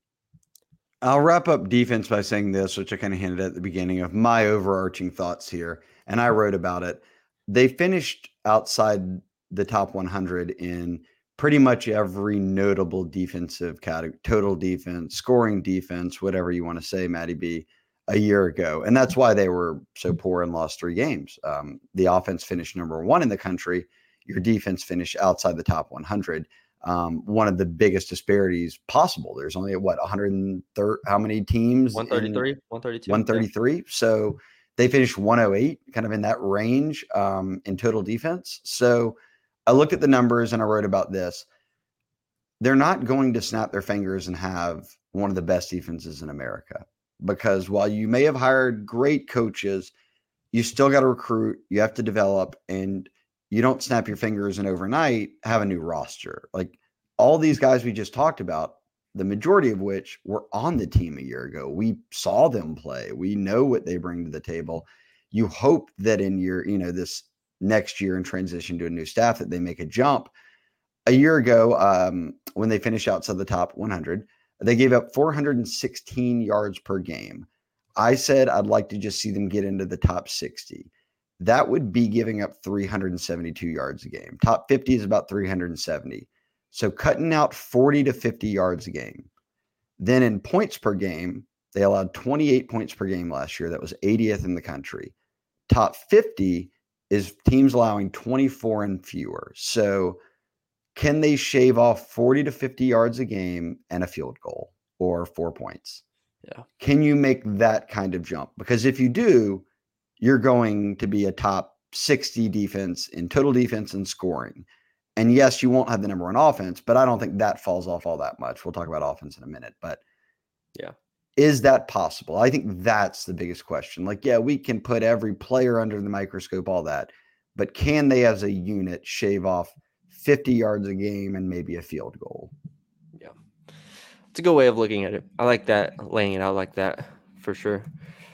I'll wrap up defense by saying this, which I kind of hinted at the beginning of my overarching thoughts here, and I wrote about it. They finished outside the top one hundred in pretty much every notable defensive category, total defense, scoring defense, whatever you want to say, Matty B, a year ago. And that's why they were so poor and lost three games. Um, the offense finished number one in the country. Your defense finished outside the top one hundred. Um, one of the biggest disparities possible. There's only what one hundred thirty, how many teams? one thirty-three, one thirty-two. one thirty-three. Yeah. So they finished one oh eight, kind of in that range um, in total defense. So I looked at the numbers and I wrote about this. They're not going to snap their fingers and have one of the best defenses in America, because while you may have hired great coaches, you still got to recruit, you have to develop, and you don't snap your fingers and overnight have a new roster. Like all these guys we just talked about, the majority of which were on the team a year ago. We saw them play. We know what they bring to the table. You hope that in your, you know, this next year in transition to a new staff that they make a jump. A year ago, um, when they finished outside the top one hundred, they gave up four hundred sixteen yards per game. I said I'd like to just see them get into the top sixty. That would be giving up three hundred seventy-two yards a game. Top fifty is about three hundred seventy. So cutting out forty to fifty yards a game. Then in points per game, they allowed twenty-eight points per game last year. That was eightieth in the country. Top fifty is teams allowing twenty-four and fewer. So can they shave off forty to fifty yards a game and a field goal or four points? Yeah. Can you make that kind of jump? Because if you do, you're going to be a top sixty defense in total defense and scoring. And yes, you won't have the number one offense, but I don't think that falls off all that much. We'll talk about offense in a minute, but yeah, is that possible? I think that's the biggest question. Like, yeah, we can put every player under the microscope, all that, but can they as a unit shave off fifty yards a game and maybe a field goal? Yeah. It's a good way of looking at it. I like that, laying it out like that for sure.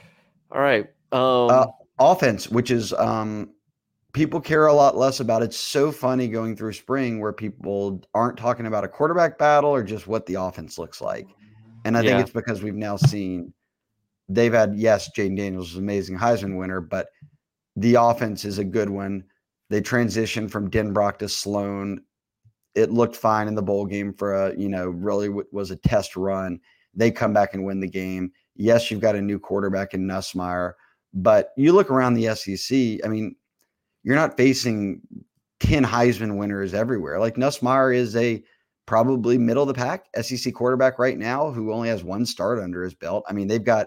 All right. Um, uh, offense, which is, um, people care a lot less about. It's so funny going through spring where people aren't talking about a quarterback battle or just what the offense looks like. And I yeah. think it's because we've now seen they've had, yes, Jaden Daniels is an amazing Heisman winner, but the offense is a good one. They transitioned from Denbrock to Sloan. It looked fine in the bowl game for a, you know, really w- was a test run. They come back and win the game. Yes, you've got a new quarterback in Nussmeier, but you look around the S E C, I mean, you're not facing ten Heisman winners everywhere. Like Nussmeier is a probably middle of the pack S E C quarterback right now who only has one start under his belt. I mean, they've got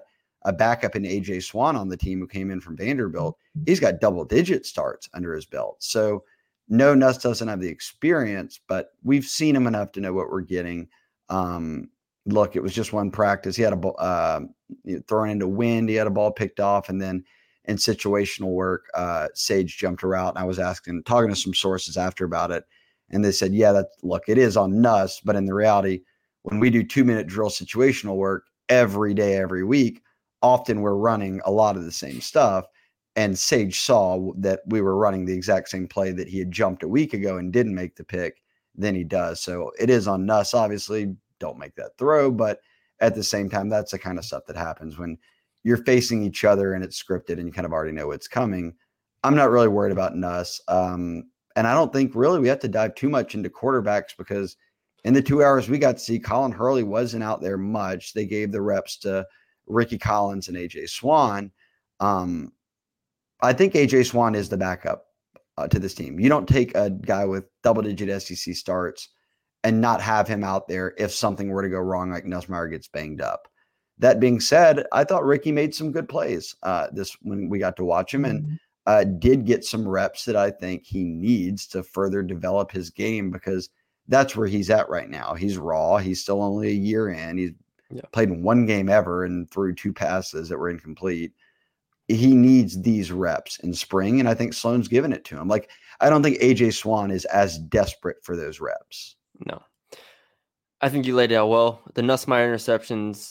a backup in A J Swan on the team who came in from Vanderbilt. He's got double digit starts under his belt. So no, Nuss doesn't have the experience, but we've seen him enough to know what we're getting. Um, look, it was just one practice. He had a ball uh, thrown into wind. He had a ball picked off. And then in situational work, uh, Sage jumped a route. And I was asking, talking to some sources after about it. And they said, yeah, that look, it is on Nuss. But in the reality, when we do two minute drill situational work every day, every week, often we're running a lot of the same stuff. And Sage saw that we were running the exact same play that he had jumped a week ago and didn't make the pick. Then he does. So it is on Nuss. Obviously, don't make that throw. But at the same time, that's the kind of stuff that happens when you're facing each other and it's scripted and you kind of already know what's coming. I'm not really worried about Nuss. Um, and I don't think really we have to dive too much into quarterbacks because in the two hours we got to see, Colin Hurley wasn't out there much. They gave the reps to Ricky Collins and A J Swan. Um, I think A J Swan is the backup uh, to this team. You don't take a guy with double-digit S E C starts and not have him out there if something were to go wrong, like Nussmeier gets banged up. That being said, I thought Ricky made some good plays uh, this when we got to watch him and uh, did get some reps that I think he needs to further develop his game because that's where he's at right now. He's raw. He's still only a year in. He's yeah. played one game ever and threw two passes that were incomplete. He needs these reps in spring, and I think Sloan's given it to him. Like, I don't think A J Swan is as desperate for those reps. No. I think you laid it out well. The Nussmeier interceptions,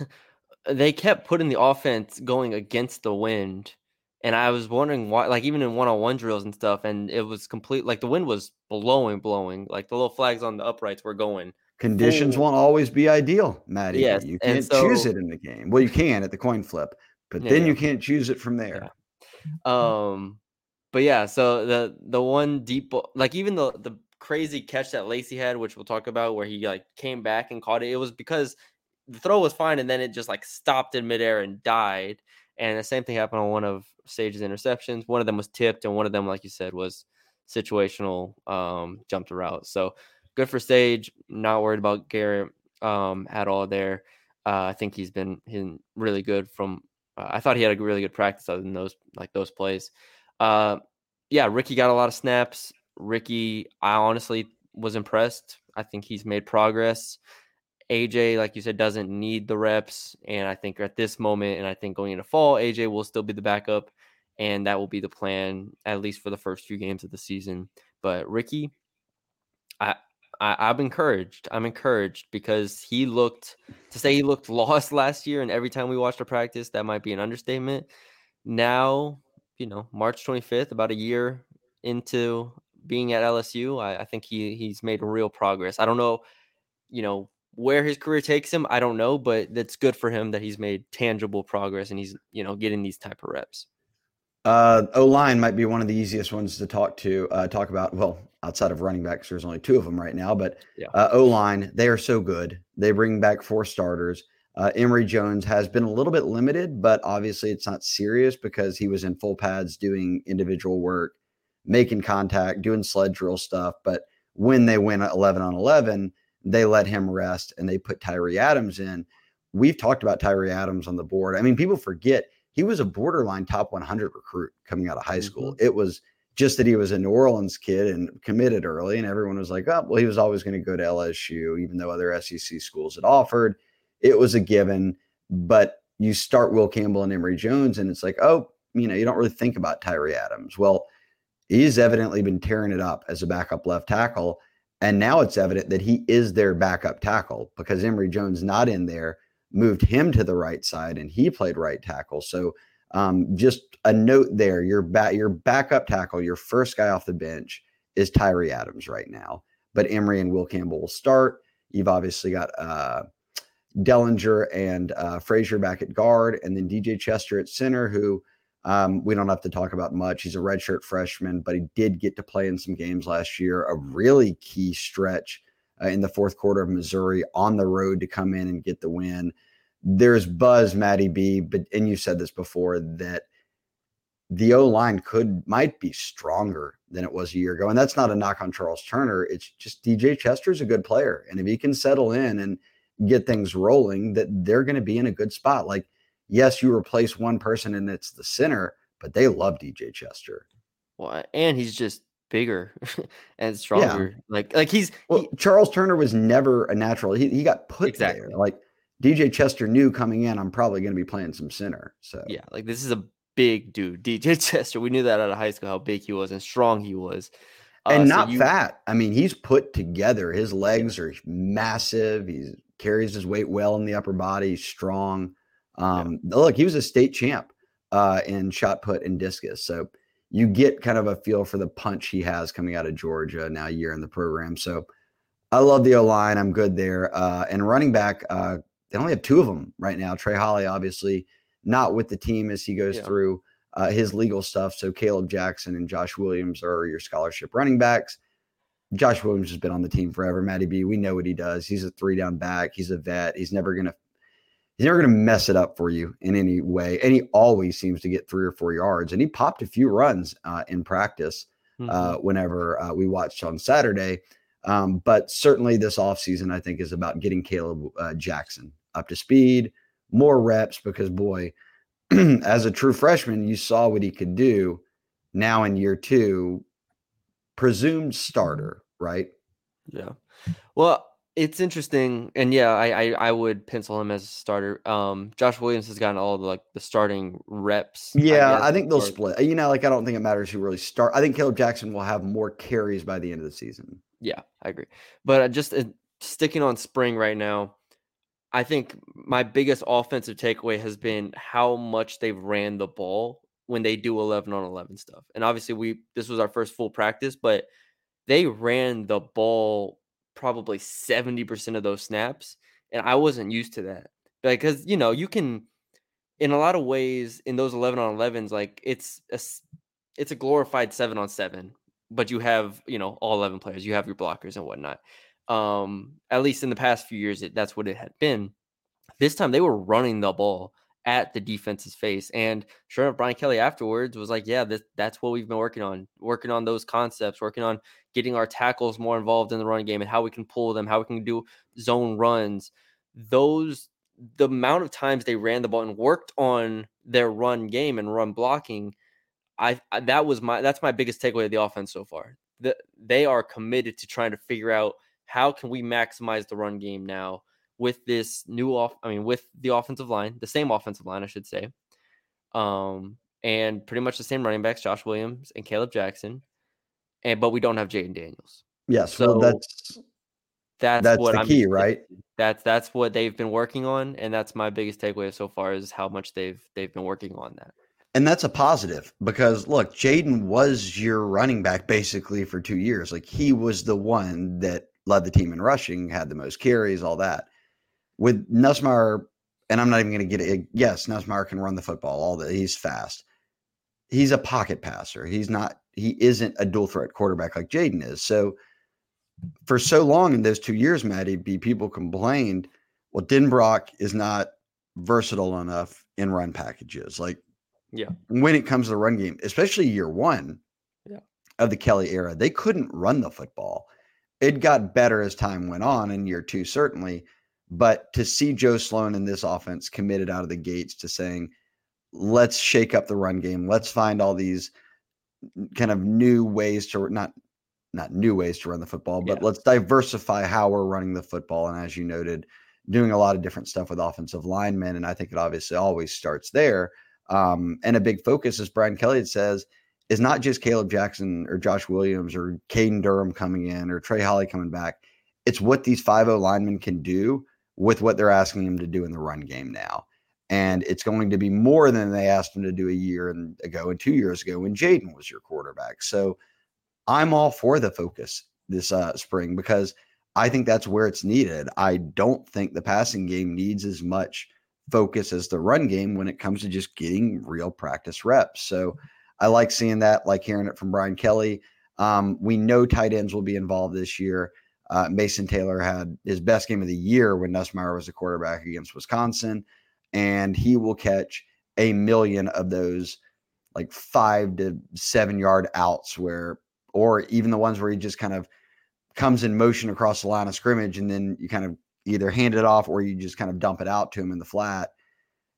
they kept putting the offense going against the wind, and I was wondering why, like, even in one-on-one drills and stuff, and it was complete, like, the wind was blowing, blowing. Like, the little flags on the uprights were going. Conditions full. Won't always be ideal, Maddie. Yes, you can't so, choose it in the game. Well, you can at the coin flip. But yeah, then you yeah. can't choose it from there. Yeah. Um, but yeah, so the the one deep, like even the the crazy catch that Lacey had, which we'll talk about, where he like came back and caught it. It was because the throw was fine, and then it just like stopped in midair and died. And the same thing happened on one of Sage's interceptions. One of them was tipped, and one of them, like you said, was situational, um, jumped a route. So good for Sage. Not worried about Garrett um, at all there. Uh, I think he's been, been really good from. Uh, I thought he had a really good practice other than those like those plays. Uh, yeah, Ricky got a lot of snaps. Ricky, I honestly was impressed. I think he's made progress. A J, like you said, doesn't need the reps. And I think at this moment, and I think going into fall, A J will still be the backup. And that will be the plan, at least for the first few games of the season. But Ricky, I, I, I'm encouraged. I'm encouraged because he looked, to say he looked lost last year, and every time we watched a practice, that might be an understatement. Now, you know, March twenty-fifth, about a year into being at L S U, I, I think he he's made real progress. I don't know, you know, where his career takes him. I don't know, but that's good for him that he's made tangible progress and he's, you know, getting these type of reps. Uh, O-line might be one of the easiest ones to talk to, uh, talk about. Well, outside of running backs, there's only two of them right now, but yeah. uh, O-line, they are so good. They bring back four starters. Uh, Emory Jones has been a little bit limited, but obviously it's not serious because he was in full pads doing individual work, making contact, doing sled drill stuff. But when they went eleven on eleven, they let him rest and they put Tyree Adams in. We've talked about Tyree Adams on the board. I mean, people forget he was a borderline top one hundred recruit coming out of high school. Mm-hmm. It was just that he was a New Orleans kid and committed early, and everyone was like, oh, well, he was always going to go to L S U, even though other S E C schools had offered. It was a given, but you start Will Campbell and Emory Jones, and it's like, oh, you know, you don't really think about Tyree Adams. Well, he's evidently been tearing it up as a backup left tackle, and now it's evident that he is their backup tackle because Emory Jones not in there moved him to the right side, and he played right tackle. So um, just a note there, your, ba- your backup tackle, your first guy off the bench is Tyree Adams right now, but Emory and Will Campbell will start. You've obviously got uh, Dellinger and uh, Frazier back at guard, and then D J Chester at center, who um, we don't have to talk about much. He's a redshirt freshman, but he did get to play in some games last year, a really key stretch uh, in the fourth quarter of Missouri on the road to come in and get the win. There's buzz, Matty B, but and you said this before, that the O-line could might be stronger than it was a year ago. And that's not a knock on Charles Turner. It's just D J Chester's a good player. And if he can settle in and get things rolling, that they're going to be in a good spot. Like, Yes, you replace one person and it's the center, but they love D J Chester. Well, and he's just bigger and stronger. Yeah. Like, like he's well. He, Charles Turner was never a natural. He he got put exactly. there. Like D J Chester knew coming in, I'm probably going to be playing some center. So yeah, like this is a big dude, D J Chester. We knew that out of high school how big he was and strong he was, uh, and not so you, fat. I mean, he's put together. His legs yeah. are massive. He carries his weight well in the upper body. He's strong. Um, yeah. Look, he was a state champ uh, in shot put and discus. So you get kind of a feel for the punch he has coming out of Georgia now a year in the program. So I love the O-line. I'm good there. Uh, and running back, uh, they only have two of them right now. Trey Holly, obviously, not with the team as he goes yeah. through uh, his legal stuff. So Caleb Jackson and Josh Williams are your scholarship running backs. Josh Williams has been on the team forever. Matty B, we know what he does. He's a three-down back. He's a vet. He's never going to He's never going to mess it up for you in any way. And he always seems to get three or four yards. And he popped a few runs uh, in practice mm-hmm. uh, whenever uh, we watched on Saturday. Um, but certainly this offseason, I think, is about getting Caleb uh, Jackson up to speed, more reps, because, boy, as a true freshman, you saw what he could do. Now in year two, presumed starter, right? Yeah. Well, it's interesting, and yeah, I, I I would pencil him as a starter. Um, Josh Williams has gotten all the like the starting reps. Yeah, I, I think they'll split. You know, like I don't think it matters who really start. I think Caleb Jackson will have more carries by the end of the season. Yeah, I agree. But just uh, sticking on spring right now, I think my biggest offensive takeaway has been how much they've ran the ball when they do eleven on eleven stuff. And obviously, we this was our first full practice, but they ran the ball probably seventy percent of those snaps. And I wasn't used to that because, you know, you can, in a lot of ways in those eleven on elevens, like it's a, it's a glorified seven on seven, but you have, you know, all eleven players, you have your blockers and whatnot. Um, at least in the past few years, it, that's what it had been. This time they were running the ball at the defense's face. And sure enough, Brian Kelly afterwards was like, yeah, this, that's what we've been working on, working on those concepts, working on getting our tackles more involved in the running game and how we can pull them, how we can do zone runs. Those, the amount of times they ran the ball and worked on their run game and run blocking, I, I that was my, that's my biggest takeaway of the offense so far. The, they are committed to trying to figure out how can we maximize the run game now with this new off, I mean, with the offensive line, the same offensive line, I should say. Um, and pretty much the same running backs, Josh Williams and Caleb Jackson. And, but we don't have Jaden Daniels. Yes. So well, that's, that's, that's what the I'm key, right? That's, that's what they've been working on. And that's my biggest takeaway so far is how much they've, they've been working on that. And that's a positive because look, Jaden was your running back basically for two years. Like he was the one that led the team in rushing, had the most carries, all that. With Nussmeier, and I'm not even going to get it. Yes, Nussmeier can run the football. All that he's fast. He's a pocket passer. He's not. He isn't a dual threat quarterback like Jaden is. So for so long in those two years, Matty B, people complained, well, Denbrock is not versatile enough in run packages. Like, yeah, when it comes to the run game, especially year one yeah. of the Kelly era, they couldn't run the football. It got better as time went on in year two, certainly. But to see Joe Sloan in this offense committed out of the gates to saying, let's shake up the run game. Let's find all these kind of new ways to not, not new ways to run the football, but yeah. let's diversify how we're running the football. And as you noted, doing a lot of different stuff with offensive linemen. And I think it obviously always starts there. Um, and a big focus, as Brian Kelly says, is not just Caleb Jackson or Josh Williams or Caden Durham coming in or Trey Holly coming back. It's what these five oh linemen can do with what they're asking him to do in the run game now. And it's going to be more than they asked him to do a year ago and two years ago when Jaden was your quarterback. So I'm all for the focus this uh, spring because I think that's where it's needed. I don't think the passing game needs as much focus as the run game when it comes to just getting real practice reps. So I like seeing that, like hearing it from Brian Kelly. Um, we know tight ends will be involved this year. Uh, Mason Taylor had his best game of the year when Nussmeier was a quarterback against Wisconsin, and he will catch a million of those like five to seven yard outs where, or even the ones where he just kind of comes in motion across the line of scrimmage and then you kind of either hand it off or you just kind of dump it out to him in the flat.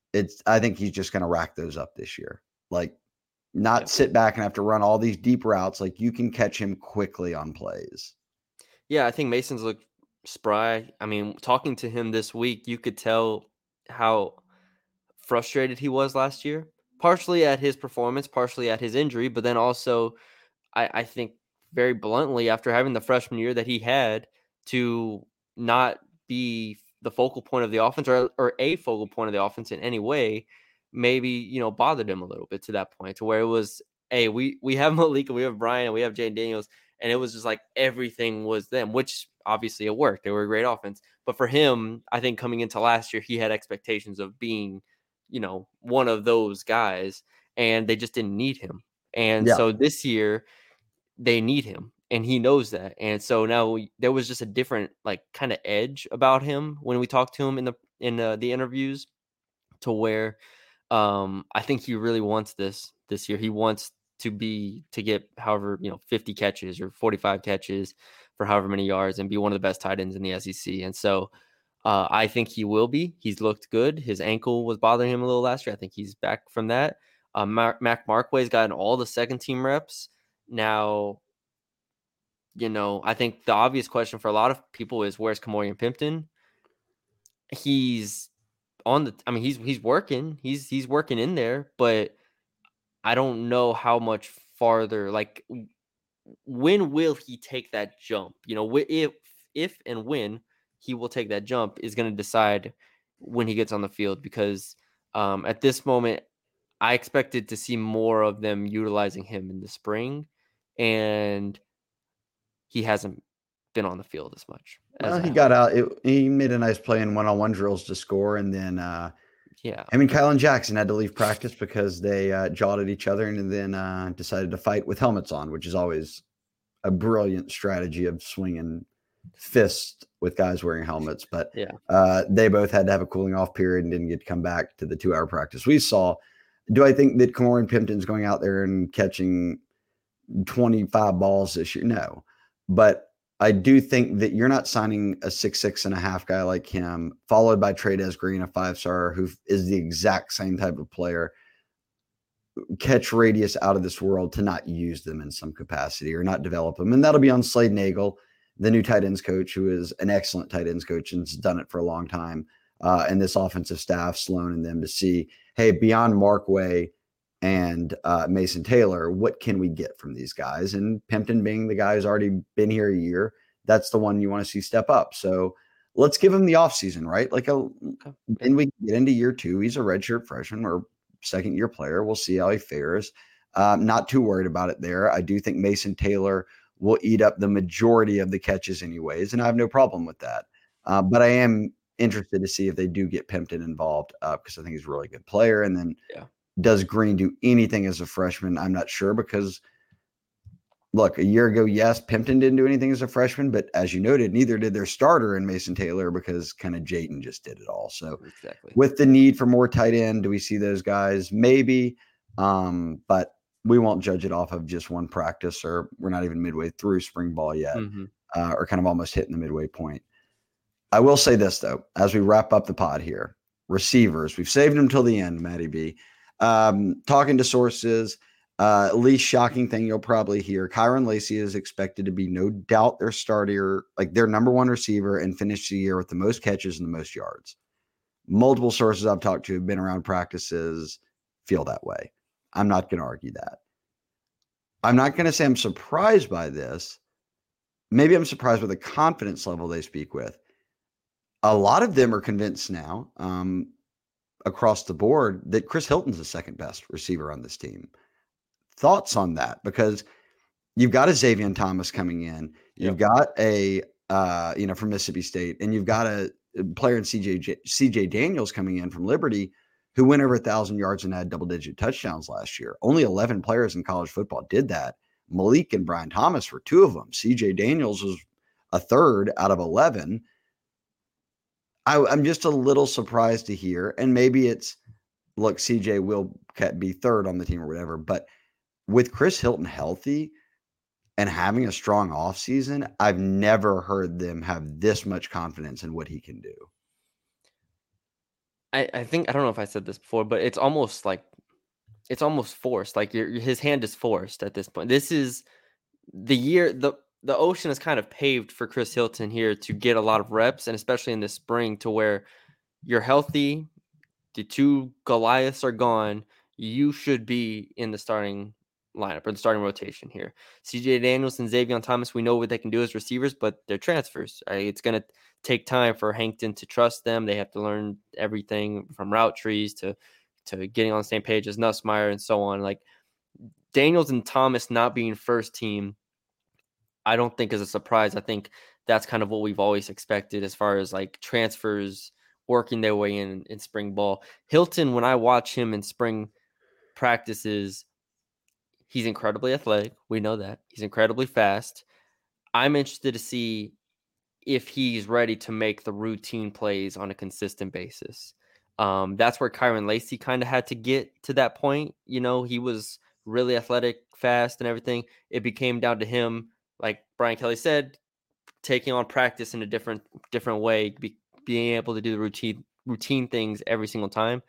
it's I think he's just going to rack those up this year. Like, not Yeah. sit back and have to run all these deep routes. Like, you can catch him quickly on plays. Yeah, I think Mason's looked spry. I mean, talking to him this week, you could tell how frustrated he was last year, partially at his performance, partially at his injury, but then also, I, I think very bluntly, after having the freshman year that he had, to not be the focal point of the offense or, or a focal point of the offense in any way, maybe, you know, bothered him a little bit to that point, to where it was, hey, we, we have Malik and we have Brian and we have Jayden Daniels. And it was just like everything was them, which obviously it worked. They were a great offense. But for him, I think coming into last year, he had expectations of being, you know, one of those guys, and they just didn't need him. And Yeah. so this year they need him, and he knows that. And so now we, there was just a different, like, kind of edge about him when we talked to him in the, in uh, the interviews, to where um, I think he really wants this this year. He wants to be, to get however, you know, fifty catches or forty-five catches for however many yards and be one of the best tight ends in the S E C. And so uh, I think he will be. He's looked good. His ankle was bothering him a little last year. I think he's back from that. Uh, Mac, Mac Markway's gotten all the second team reps. Now, you know, I think the obvious question for a lot of people is, where's Kamorian Pimpton? He's on the, I mean, he's, he's working, he's, he's working in there, but I don't know how much farther, like, when will he take that jump? You know, if, if and when he will take that jump is going to decide when he gets on the field, because um, at this moment, I expected to see more of them utilizing him in the spring, and he hasn't been on the field as much. As well, he got out. It, he made a nice play in one-on-one drills to score, and then uh, yeah, I mean, Kylan Jackson had to leave practice because they uh, jawed at each other, and then uh, decided to fight with helmets on, which is always a brilliant strategy of swinging fists with guys wearing helmets. But yeah, uh, they both had to have a cooling off period and didn't get to come back to the two-hour practice we saw. Do I think that Kamorian Pimpton's going out there and catching twenty-five balls this year? No, but I do think that you're not signing a six, six and a half guy like him, followed by Trey'Dez Green, a five-star, who is the exact same type of player, catch radius out of this world, to not use them in some capacity or not develop them. And that'll be on Slade Nagel, the new tight ends coach, who is an excellent tight ends coach and has done it for a long time. Uh, and this offensive staff, Sloan and them, to see, hey, beyond Markway and uh, Mason Taylor, what can we get from these guys? And Pimpton, being the guy who's already been here a year, that's the one you want to see step up. So let's give him the offseason, right? Like, a, and we get into year two. He's a redshirt freshman or second year player. We'll see how he fares. Um, not too worried about it there. I do think Mason Taylor will eat up the majority of the catches anyways, and I have no problem with that. Uh, but I am interested to see if they do get Pimpton involved, uh, because I think he's a really good player. And then yeah. Does Green do anything as a freshman? I'm not sure, because look, a year ago, yes, Pimpton didn't do anything as a freshman, but as you noted, neither did their starter in Mason Taylor, because kind of Jayden just did it all. So exactly. With the need for more tight end, do we see those guys? Maybe, um, but we won't judge it off of just one practice, or we're not even midway through spring ball yet, mm-hmm. uh, or kind of almost hitting the midway point. I will say this, though, as we wrap up the pod here, receivers, we've saved them till the end, Matty B. Um, talking to sources, uh, least shocking thing you'll probably hear, Kyron Lacy is expected to be no doubt their starter, like their number one receiver, and finish the year with the most catches and the most yards. Multiple sources I've talked to have been around practices feel that way. I'm not going to argue that. I'm not going to say I'm surprised by this. Maybe I'm surprised with the confidence level they speak with. A lot of them are convinced now, um, across the board, that Chris Hilton's the second best receiver on this team. Thoughts on that? Because you've got a Xavier Thomas coming in, you've yep. got a uh, you know from Mississippi State, and you've got a, a player in C J C J Daniels coming in from Liberty, who went over a thousand yards and had double-digit touchdowns last year. Only eleven players in college football did that. Malik and Brian Thomas were two of them. C J Daniels was a third out of eleven. I, I'm just a little surprised to hear, and maybe it's, look, C J will be third on the team or whatever, but with Chris Hilton healthy and having a strong offseason, I've never heard them have this much confidence in what he can do. I, I think I don't know if I said this before, but it's almost like it's almost forced. Like your his hand is forced at this point. This is the year the the ocean is kind of paved for Chris Hilton here to get a lot of reps, and especially in the spring, to where you're healthy. The two Goliaths are gone. You should be in the starting lineup or the starting rotation here. C J Daniels and Xavier Thomas, we know what they can do as receivers, but they're transfers. Right? It's going to take time for Hankton to trust them. They have to learn everything from route trees to to getting on the same page as Nussmeier and so on. Like Daniels and Thomas not being first team, I don't think is a surprise. I think that's kind of what we've always expected as far as like transfers working their way in in spring ball. Hilton, when I watch him in spring practices, he's incredibly athletic. We know that. He's incredibly fast. I'm interested to see if he's ready to make the routine plays on a consistent basis. Um, that's where Kyren Lacy kind of had to get to that point. You know, he was really athletic, fast, and everything. It became down to him, like Brian Kelly said, taking on practice in a different different way, be, being able to do the routine routine things every single time.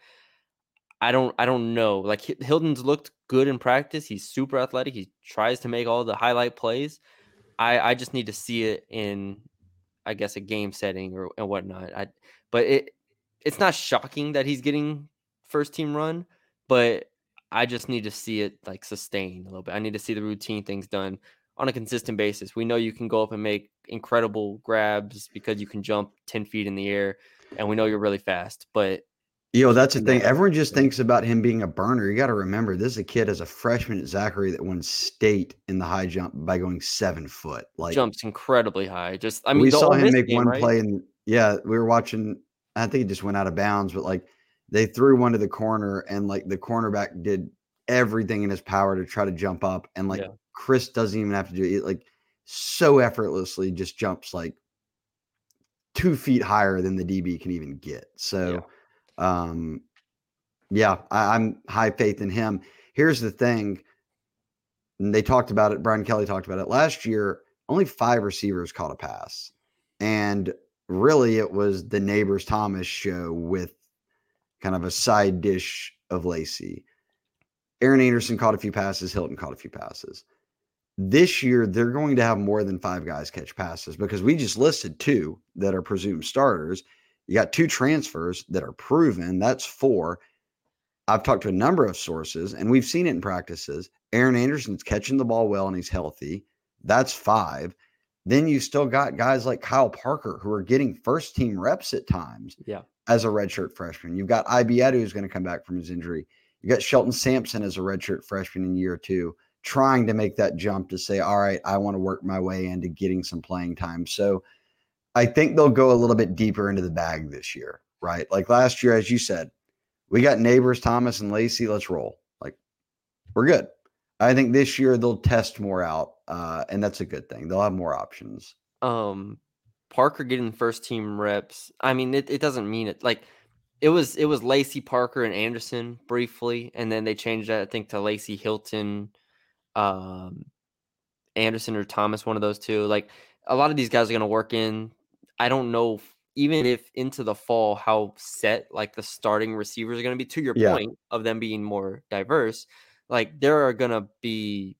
I don't I don't know. Like Hilton's looked good in practice. He's super athletic. He tries to make all the highlight plays. I, I just need to see it in, I guess, a game setting or and whatnot. I but it it's not shocking that he's getting first team run, but I just need to see it like sustained a little bit. I need to see the routine things done on a consistent basis. We know you can go up and make incredible grabs because you can jump ten feet in the air, and we know you're really fast, but Yo, that's the thing. Everyone just thinks about him being a burner. You got to remember, this is a kid as a freshman at Zachary that won state in the high jump by going seven foot. Like jumps incredibly high. Just I mean, we saw him make game, one right? play, and yeah, we were watching. I think it just went out of bounds, but like they threw one to the corner, and like the cornerback did everything in his power to try to jump up, and like yeah. Chris doesn't even have to do it. Like so effortlessly, just jumps like two feet higher than the D B can even get. So. Yeah. Um, yeah, I, I'm high faith in him. Here's the thing. And they talked about it. Brian Kelly talked about it last year. Only five receivers caught a pass. And really it was the Neighbors Thomas show with kind of a side dish of Lacy. Aaron Anderson caught a few passes. Hilton caught a few passes. This year, they're going to have more than five guys catch passes because we just listed two that are presumed starters. You got two transfers that are proven. That's four. I've talked to a number of sources, and we've seen it in practices. Aaron Anderson's catching the ball well, and he's healthy. That's five. Then you still got guys like Kyle Parker who are getting first-team reps at times yeah. as a redshirt freshman. You've got Ibietu who's going to come back from his injury. You got Shelton Sampson as a redshirt freshman in year two, trying to make that jump to say, all right, I want to work my way into getting some playing time. So I think they'll go a little bit deeper into the bag this year, right? Like last year, as you said, we got Neighbors, Thomas, and Lacy. Let's roll. Like, we're good. I think this year they'll test more out, uh, and that's a good thing. They'll have more options. Um, Parker getting first team reps. I mean, it, it doesn't mean it. Like, it was it was Lacy, Parker, and Anderson briefly, and then they changed that, I think, to Lacy, Hilton, um, Anderson, or Thomas, one of those two. Like, a lot of these guys are going to work in. I don't know if, even if into the fall, how set like the starting receivers are going to be, to your yeah. point of them being more diverse. Like there are going to be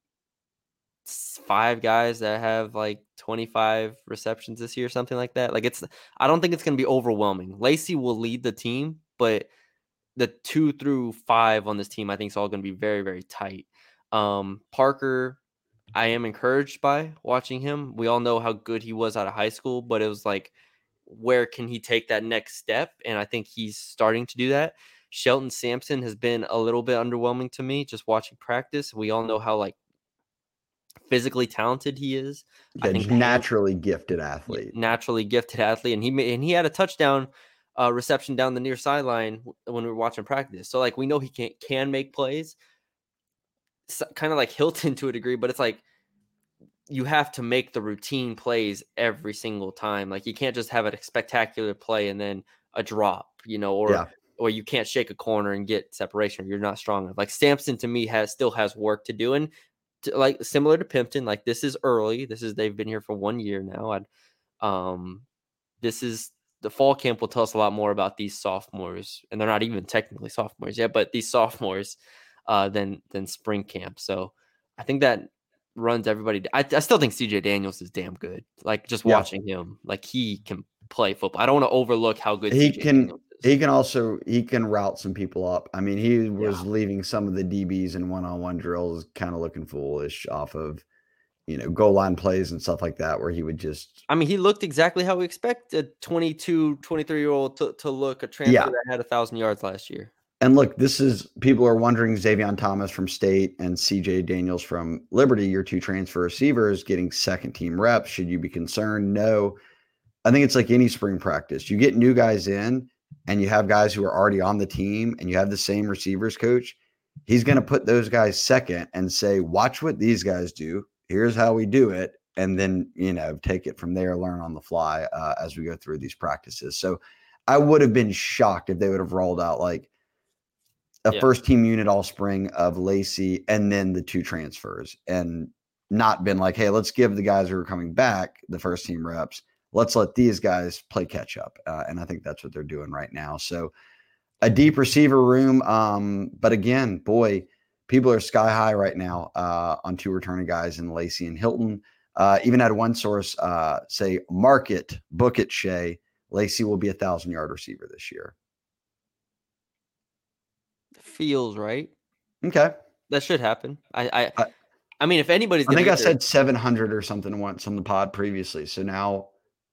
five guys that have like twenty-five receptions this year, something like that. Like it's, I don't think it's going to be overwhelming. Lacy will lead the team, but the two through five on this team, I think is all going to be very, very tight. Um, Parker, I am encouraged by watching him. We all know how good he was out of high school, but it was like, where can he take that next step? And I think he's starting to do that. Shelton Sampson has been a little bit underwhelming to me just watching practice. We all know how like physically talented he is. Yeah, I think naturally hand, gifted athlete. Naturally gifted athlete. And he made, and he had a touchdown uh, reception down the near sideline when we were watching practice. So like we know he can can make plays. So, kind of like Hilton to a degree, but it's like you have to make the routine plays every single time. Like you can't just have a spectacular play and then a drop, you know, or yeah. or you can't shake a corner and get separation. Or you're not strong enough. Like Sampson to me has still has work to do, and to, like similar to Pimpton, like this is early. This is they've been here for one year now. I'd, um, this is the fall camp will tell us a lot more about these sophomores, and they're not even technically sophomores yet, but these sophomores uh, than than spring camp. So I think that runs everybody. I, I still think C J Daniels is damn good. Like just yeah. watching him, like he can play football. I don't want to overlook how good he C J can. Daniels is. He can also he can route some people up. I mean, he was Yeah. leaving some of the D Bs in one-on-one drills, kind of looking foolish off of, you know, goal line plays and stuff like that, where he would just. I mean, he looked exactly how we expect a twenty-two, twenty-three year old to, to look, a transfer Yeah. that had a thousand yards last year. And look, this is people are wondering Xavier Thomas from State and C J Daniels from Liberty, your two transfer receivers, getting second team reps. Should you be concerned? No. I think it's like any spring practice. You get new guys in and you have guys who are already on the team and you have the same receivers coach. He's going to put those guys second and say, watch what these guys do. Here's how we do it. And then, you know, take it from there, learn on the fly uh, as we go through these practices. So I would have been shocked if they would have rolled out like a yeah. first team unit all spring of Lacey and then the two transfers and not been like, hey, let's give the guys who are coming back the first team reps. Let's let these guys play catch up. Uh, and I think that's what they're doing right now. So a deep receiver room. Um, but again, boy, people are sky high right now uh, on two returning guys in Lacey and Hilton. Uh, even had one source uh, say, mark it, book it, Shay. Lacey will be a thousand yard receiver this year. Feels right. Okay. That should happen. I, I, I, I mean, if anybody's I think I said seven hundred or something once on the pod previously. So now,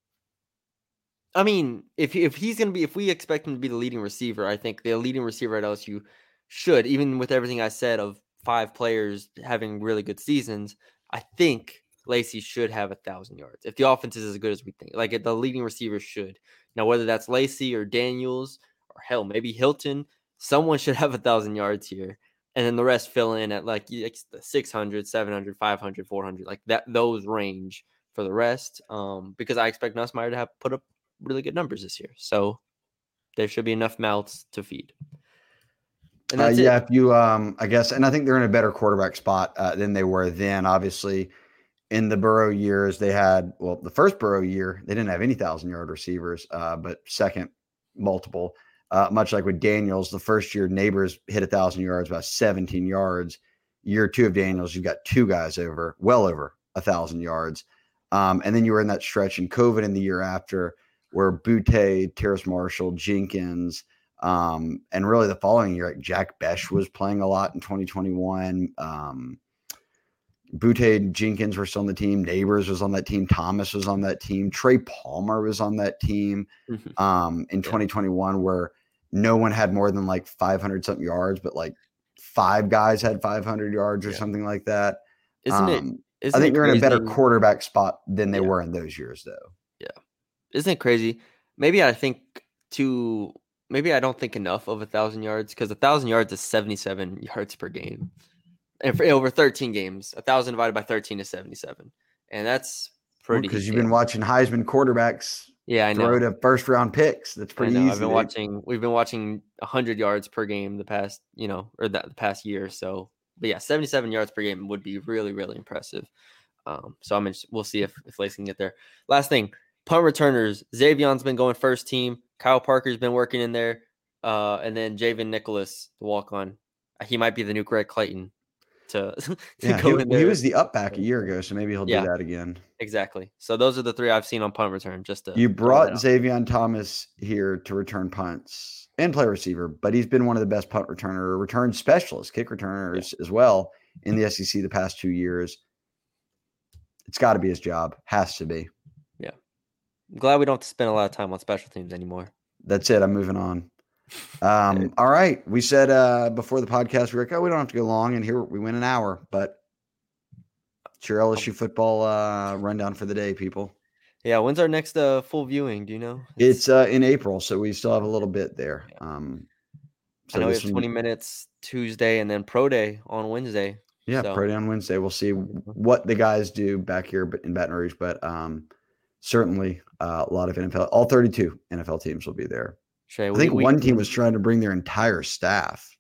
I mean, if if he's going to be, if we expect him to be the leading receiver, I think the leading receiver at L S U should, even with everything I said of five players having really good seasons, I think Lacey should have a thousand yards. If the offense is as good as we think, like the leading receiver should. Now, whether that's Lacey or Daniels or hell, maybe Hilton, someone should have a thousand yards here. And then the rest fill in at like six hundred, seven hundred, five hundred, four hundred, like that, those range for the rest. Um, because I expect Nussmeier to have put up really good numbers this year. So there should be enough mouths to feed. And that's uh, yeah, it. If you, um, I guess, and I think they're in a better quarterback spot uh, than they were then. Obviously, in the Burrow years, they had, well, the first Burrow year, they didn't have any thousand yard receivers, uh, but second, multiple. Uh, much like with Daniels, the first year Neighbors hit a thousand yards, about seventeen yards. Year two of Daniels, you've got two guys over, well over a thousand yards. Um, and then you were in that stretch in COVID in the year after where Boutte, Terrace Marshall, Jenkins, um, and really the following year, like Jack Besh was playing a lot in twenty twenty-one. Um, Boutte and Jenkins were still on the team. Neighbors was on that team. Thomas was on that team. Trey Palmer was on that team mm-hmm. um, in yeah. twenty twenty-one, where no one had more than like five hundred something yards, but like five guys had five hundred yards or yeah. something like that. Isn't um, it? Isn't I think it they're in a better crazy? quarterback spot than they yeah. were in those years, though. Yeah. Isn't it crazy? Maybe I think to maybe I don't think enough of a thousand yards because a thousand yards is seventy-seven yards per game. And for over thirteen games, a thousand divided by thirteen is seventy-seven. And that's pretty because well, you've been watching Heisman quarterbacks. Yeah, I know. Throw to first round picks. That's pretty I know. easy. I've been watching. We've been watching a hundred yards per game the past, you know, or that the past year or so. But yeah, seventy-seven yards per game would be really, really impressive. Um, so I'm interested. We'll see if if Lacey can get there. Last thing, punt returners. Xavion's been going first team. Kyle Parker's been working in there, uh, and then Javen Nicholas, the walk on. He might be the new Greg Clayton. To, to yeah, go he, in there. He was the up back a year ago, so maybe he'll yeah, do that again. Exactly. So those are the three I've seen on punt return. Just to you brought Xavier Thomas here to return punts and play receiver, but he's been one of the best punt returner, return specialists, kick returners yeah. as well in the S E C the past two years. It's got to be his job. Has to be. Yeah. I'm glad we don't have to spend a lot of time on special teams anymore. That's it. I'm moving on. Um, all right. We said uh, before the podcast, we were like, oh, we don't have to go long. And here we went an hour, but it's your L S U football uh, rundown for the day, people. Yeah. When's our next uh, full viewing? Do you know? It's, it's uh, in April. So we still have a little bit there. Um, so I know we have twenty one... minutes Tuesday and then pro day on Wednesday. Yeah. So. Pro day on Wednesday. We'll see what the guys do back here in Baton Rouge, but um, certainly uh, a lot of N F L, all thirty-two N F L teams will be there. Shay, I think we, one we, team was trying to bring their entire staff.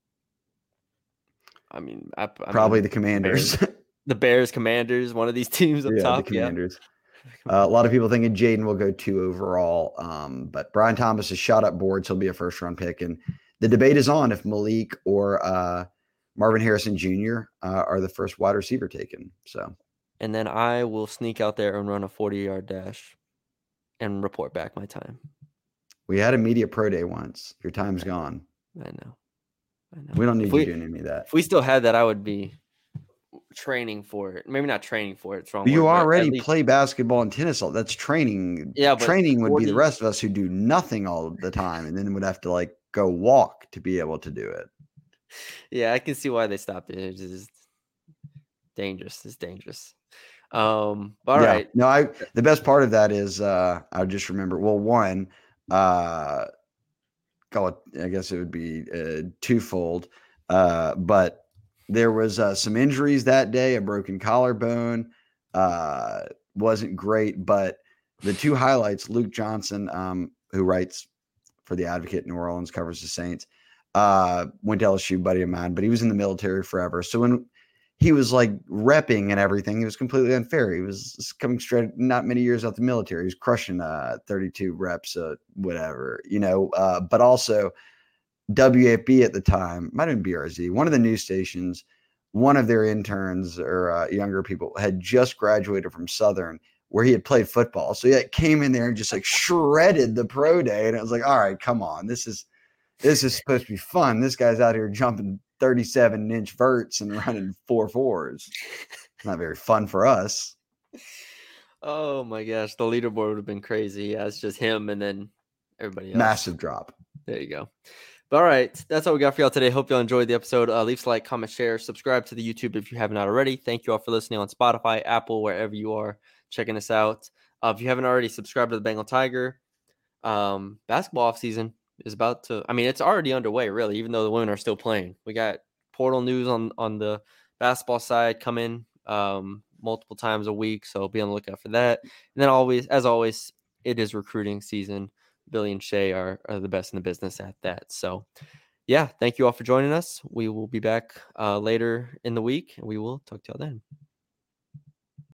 I mean, I, I probably mean, the Commanders, Bears, the Bears, Commanders, one of these teams up yeah, top. The Commanders. Uh, a lot of people thinking Jaden will go two overall, um, but Brian Thomas is shot up boards. He'll be a first round pick, and the debate is on if Malik or uh, Marvin Harrison Junior Uh, are the first wide receiver taken. So, and then I will sneak out there and run a forty yard dash and report back my time. We had a media pro day once. Your time's gone. I know. I know. We don't need if you we, doing any of that. If we still had that, I would be training for it. Maybe not training for it. It's wrong. But you word, already but least... play basketball and tennis. That's training. Yeah, training would forty... be the rest of us who do nothing all the time, and then would have to like go walk to be able to do it. Yeah, I can see why they stopped it. It's just dangerous. It's dangerous. Um, all yeah. right. No, I the best part of that is uh I just remember. Well, one, uh, call it. I guess it would be uh, twofold. Uh, but there was uh, some injuries that day. A broken collarbone. Uh, wasn't great, but the two highlights. Luke Johnson, um, who writes for the Advocate in New Orleans, covers the Saints. Uh, went to L S U, buddy of mine, but he was in the military forever. So when he was like repping and everything, it was completely unfair. He was coming straight, not many years out the military. He was crushing uh, thirty-two reps, uh, whatever, you know. Uh, but also W A B at the time, might have been B R Z, one of the news stations, one of their interns or uh, younger people had just graduated from Southern, where he had played football. So he like, came in there and just like shredded the pro day. And I was like, all right, come on, this is. This is supposed to be fun. This guy's out here jumping thirty-seven inch verts and running four fours. Not very fun for us. Oh my gosh. The leaderboard would have been crazy. Yeah, it's just him and then everybody else. Massive drop. There you go. But all right. That's all we got for y'all today. Hope y'all enjoyed the episode. Uh, leave a like, comment, share, subscribe to the YouTube if you haven't already. Thank you all for listening on Spotify, Apple, wherever you are checking us out. Uh, if you haven't already subscribed to the Bengal Tiger, um, basketball offseason is about to, I mean, it's already underway, really, even though the women are still playing. We got portal news on, on the basketball side coming um, multiple times a week, so be on the lookout for that. And then always, as always, it is recruiting season. Billy and Shay are, are the best in the business at that. So, yeah, thank you all for joining us. We will be back uh, later in the week, and we will talk to y'all then.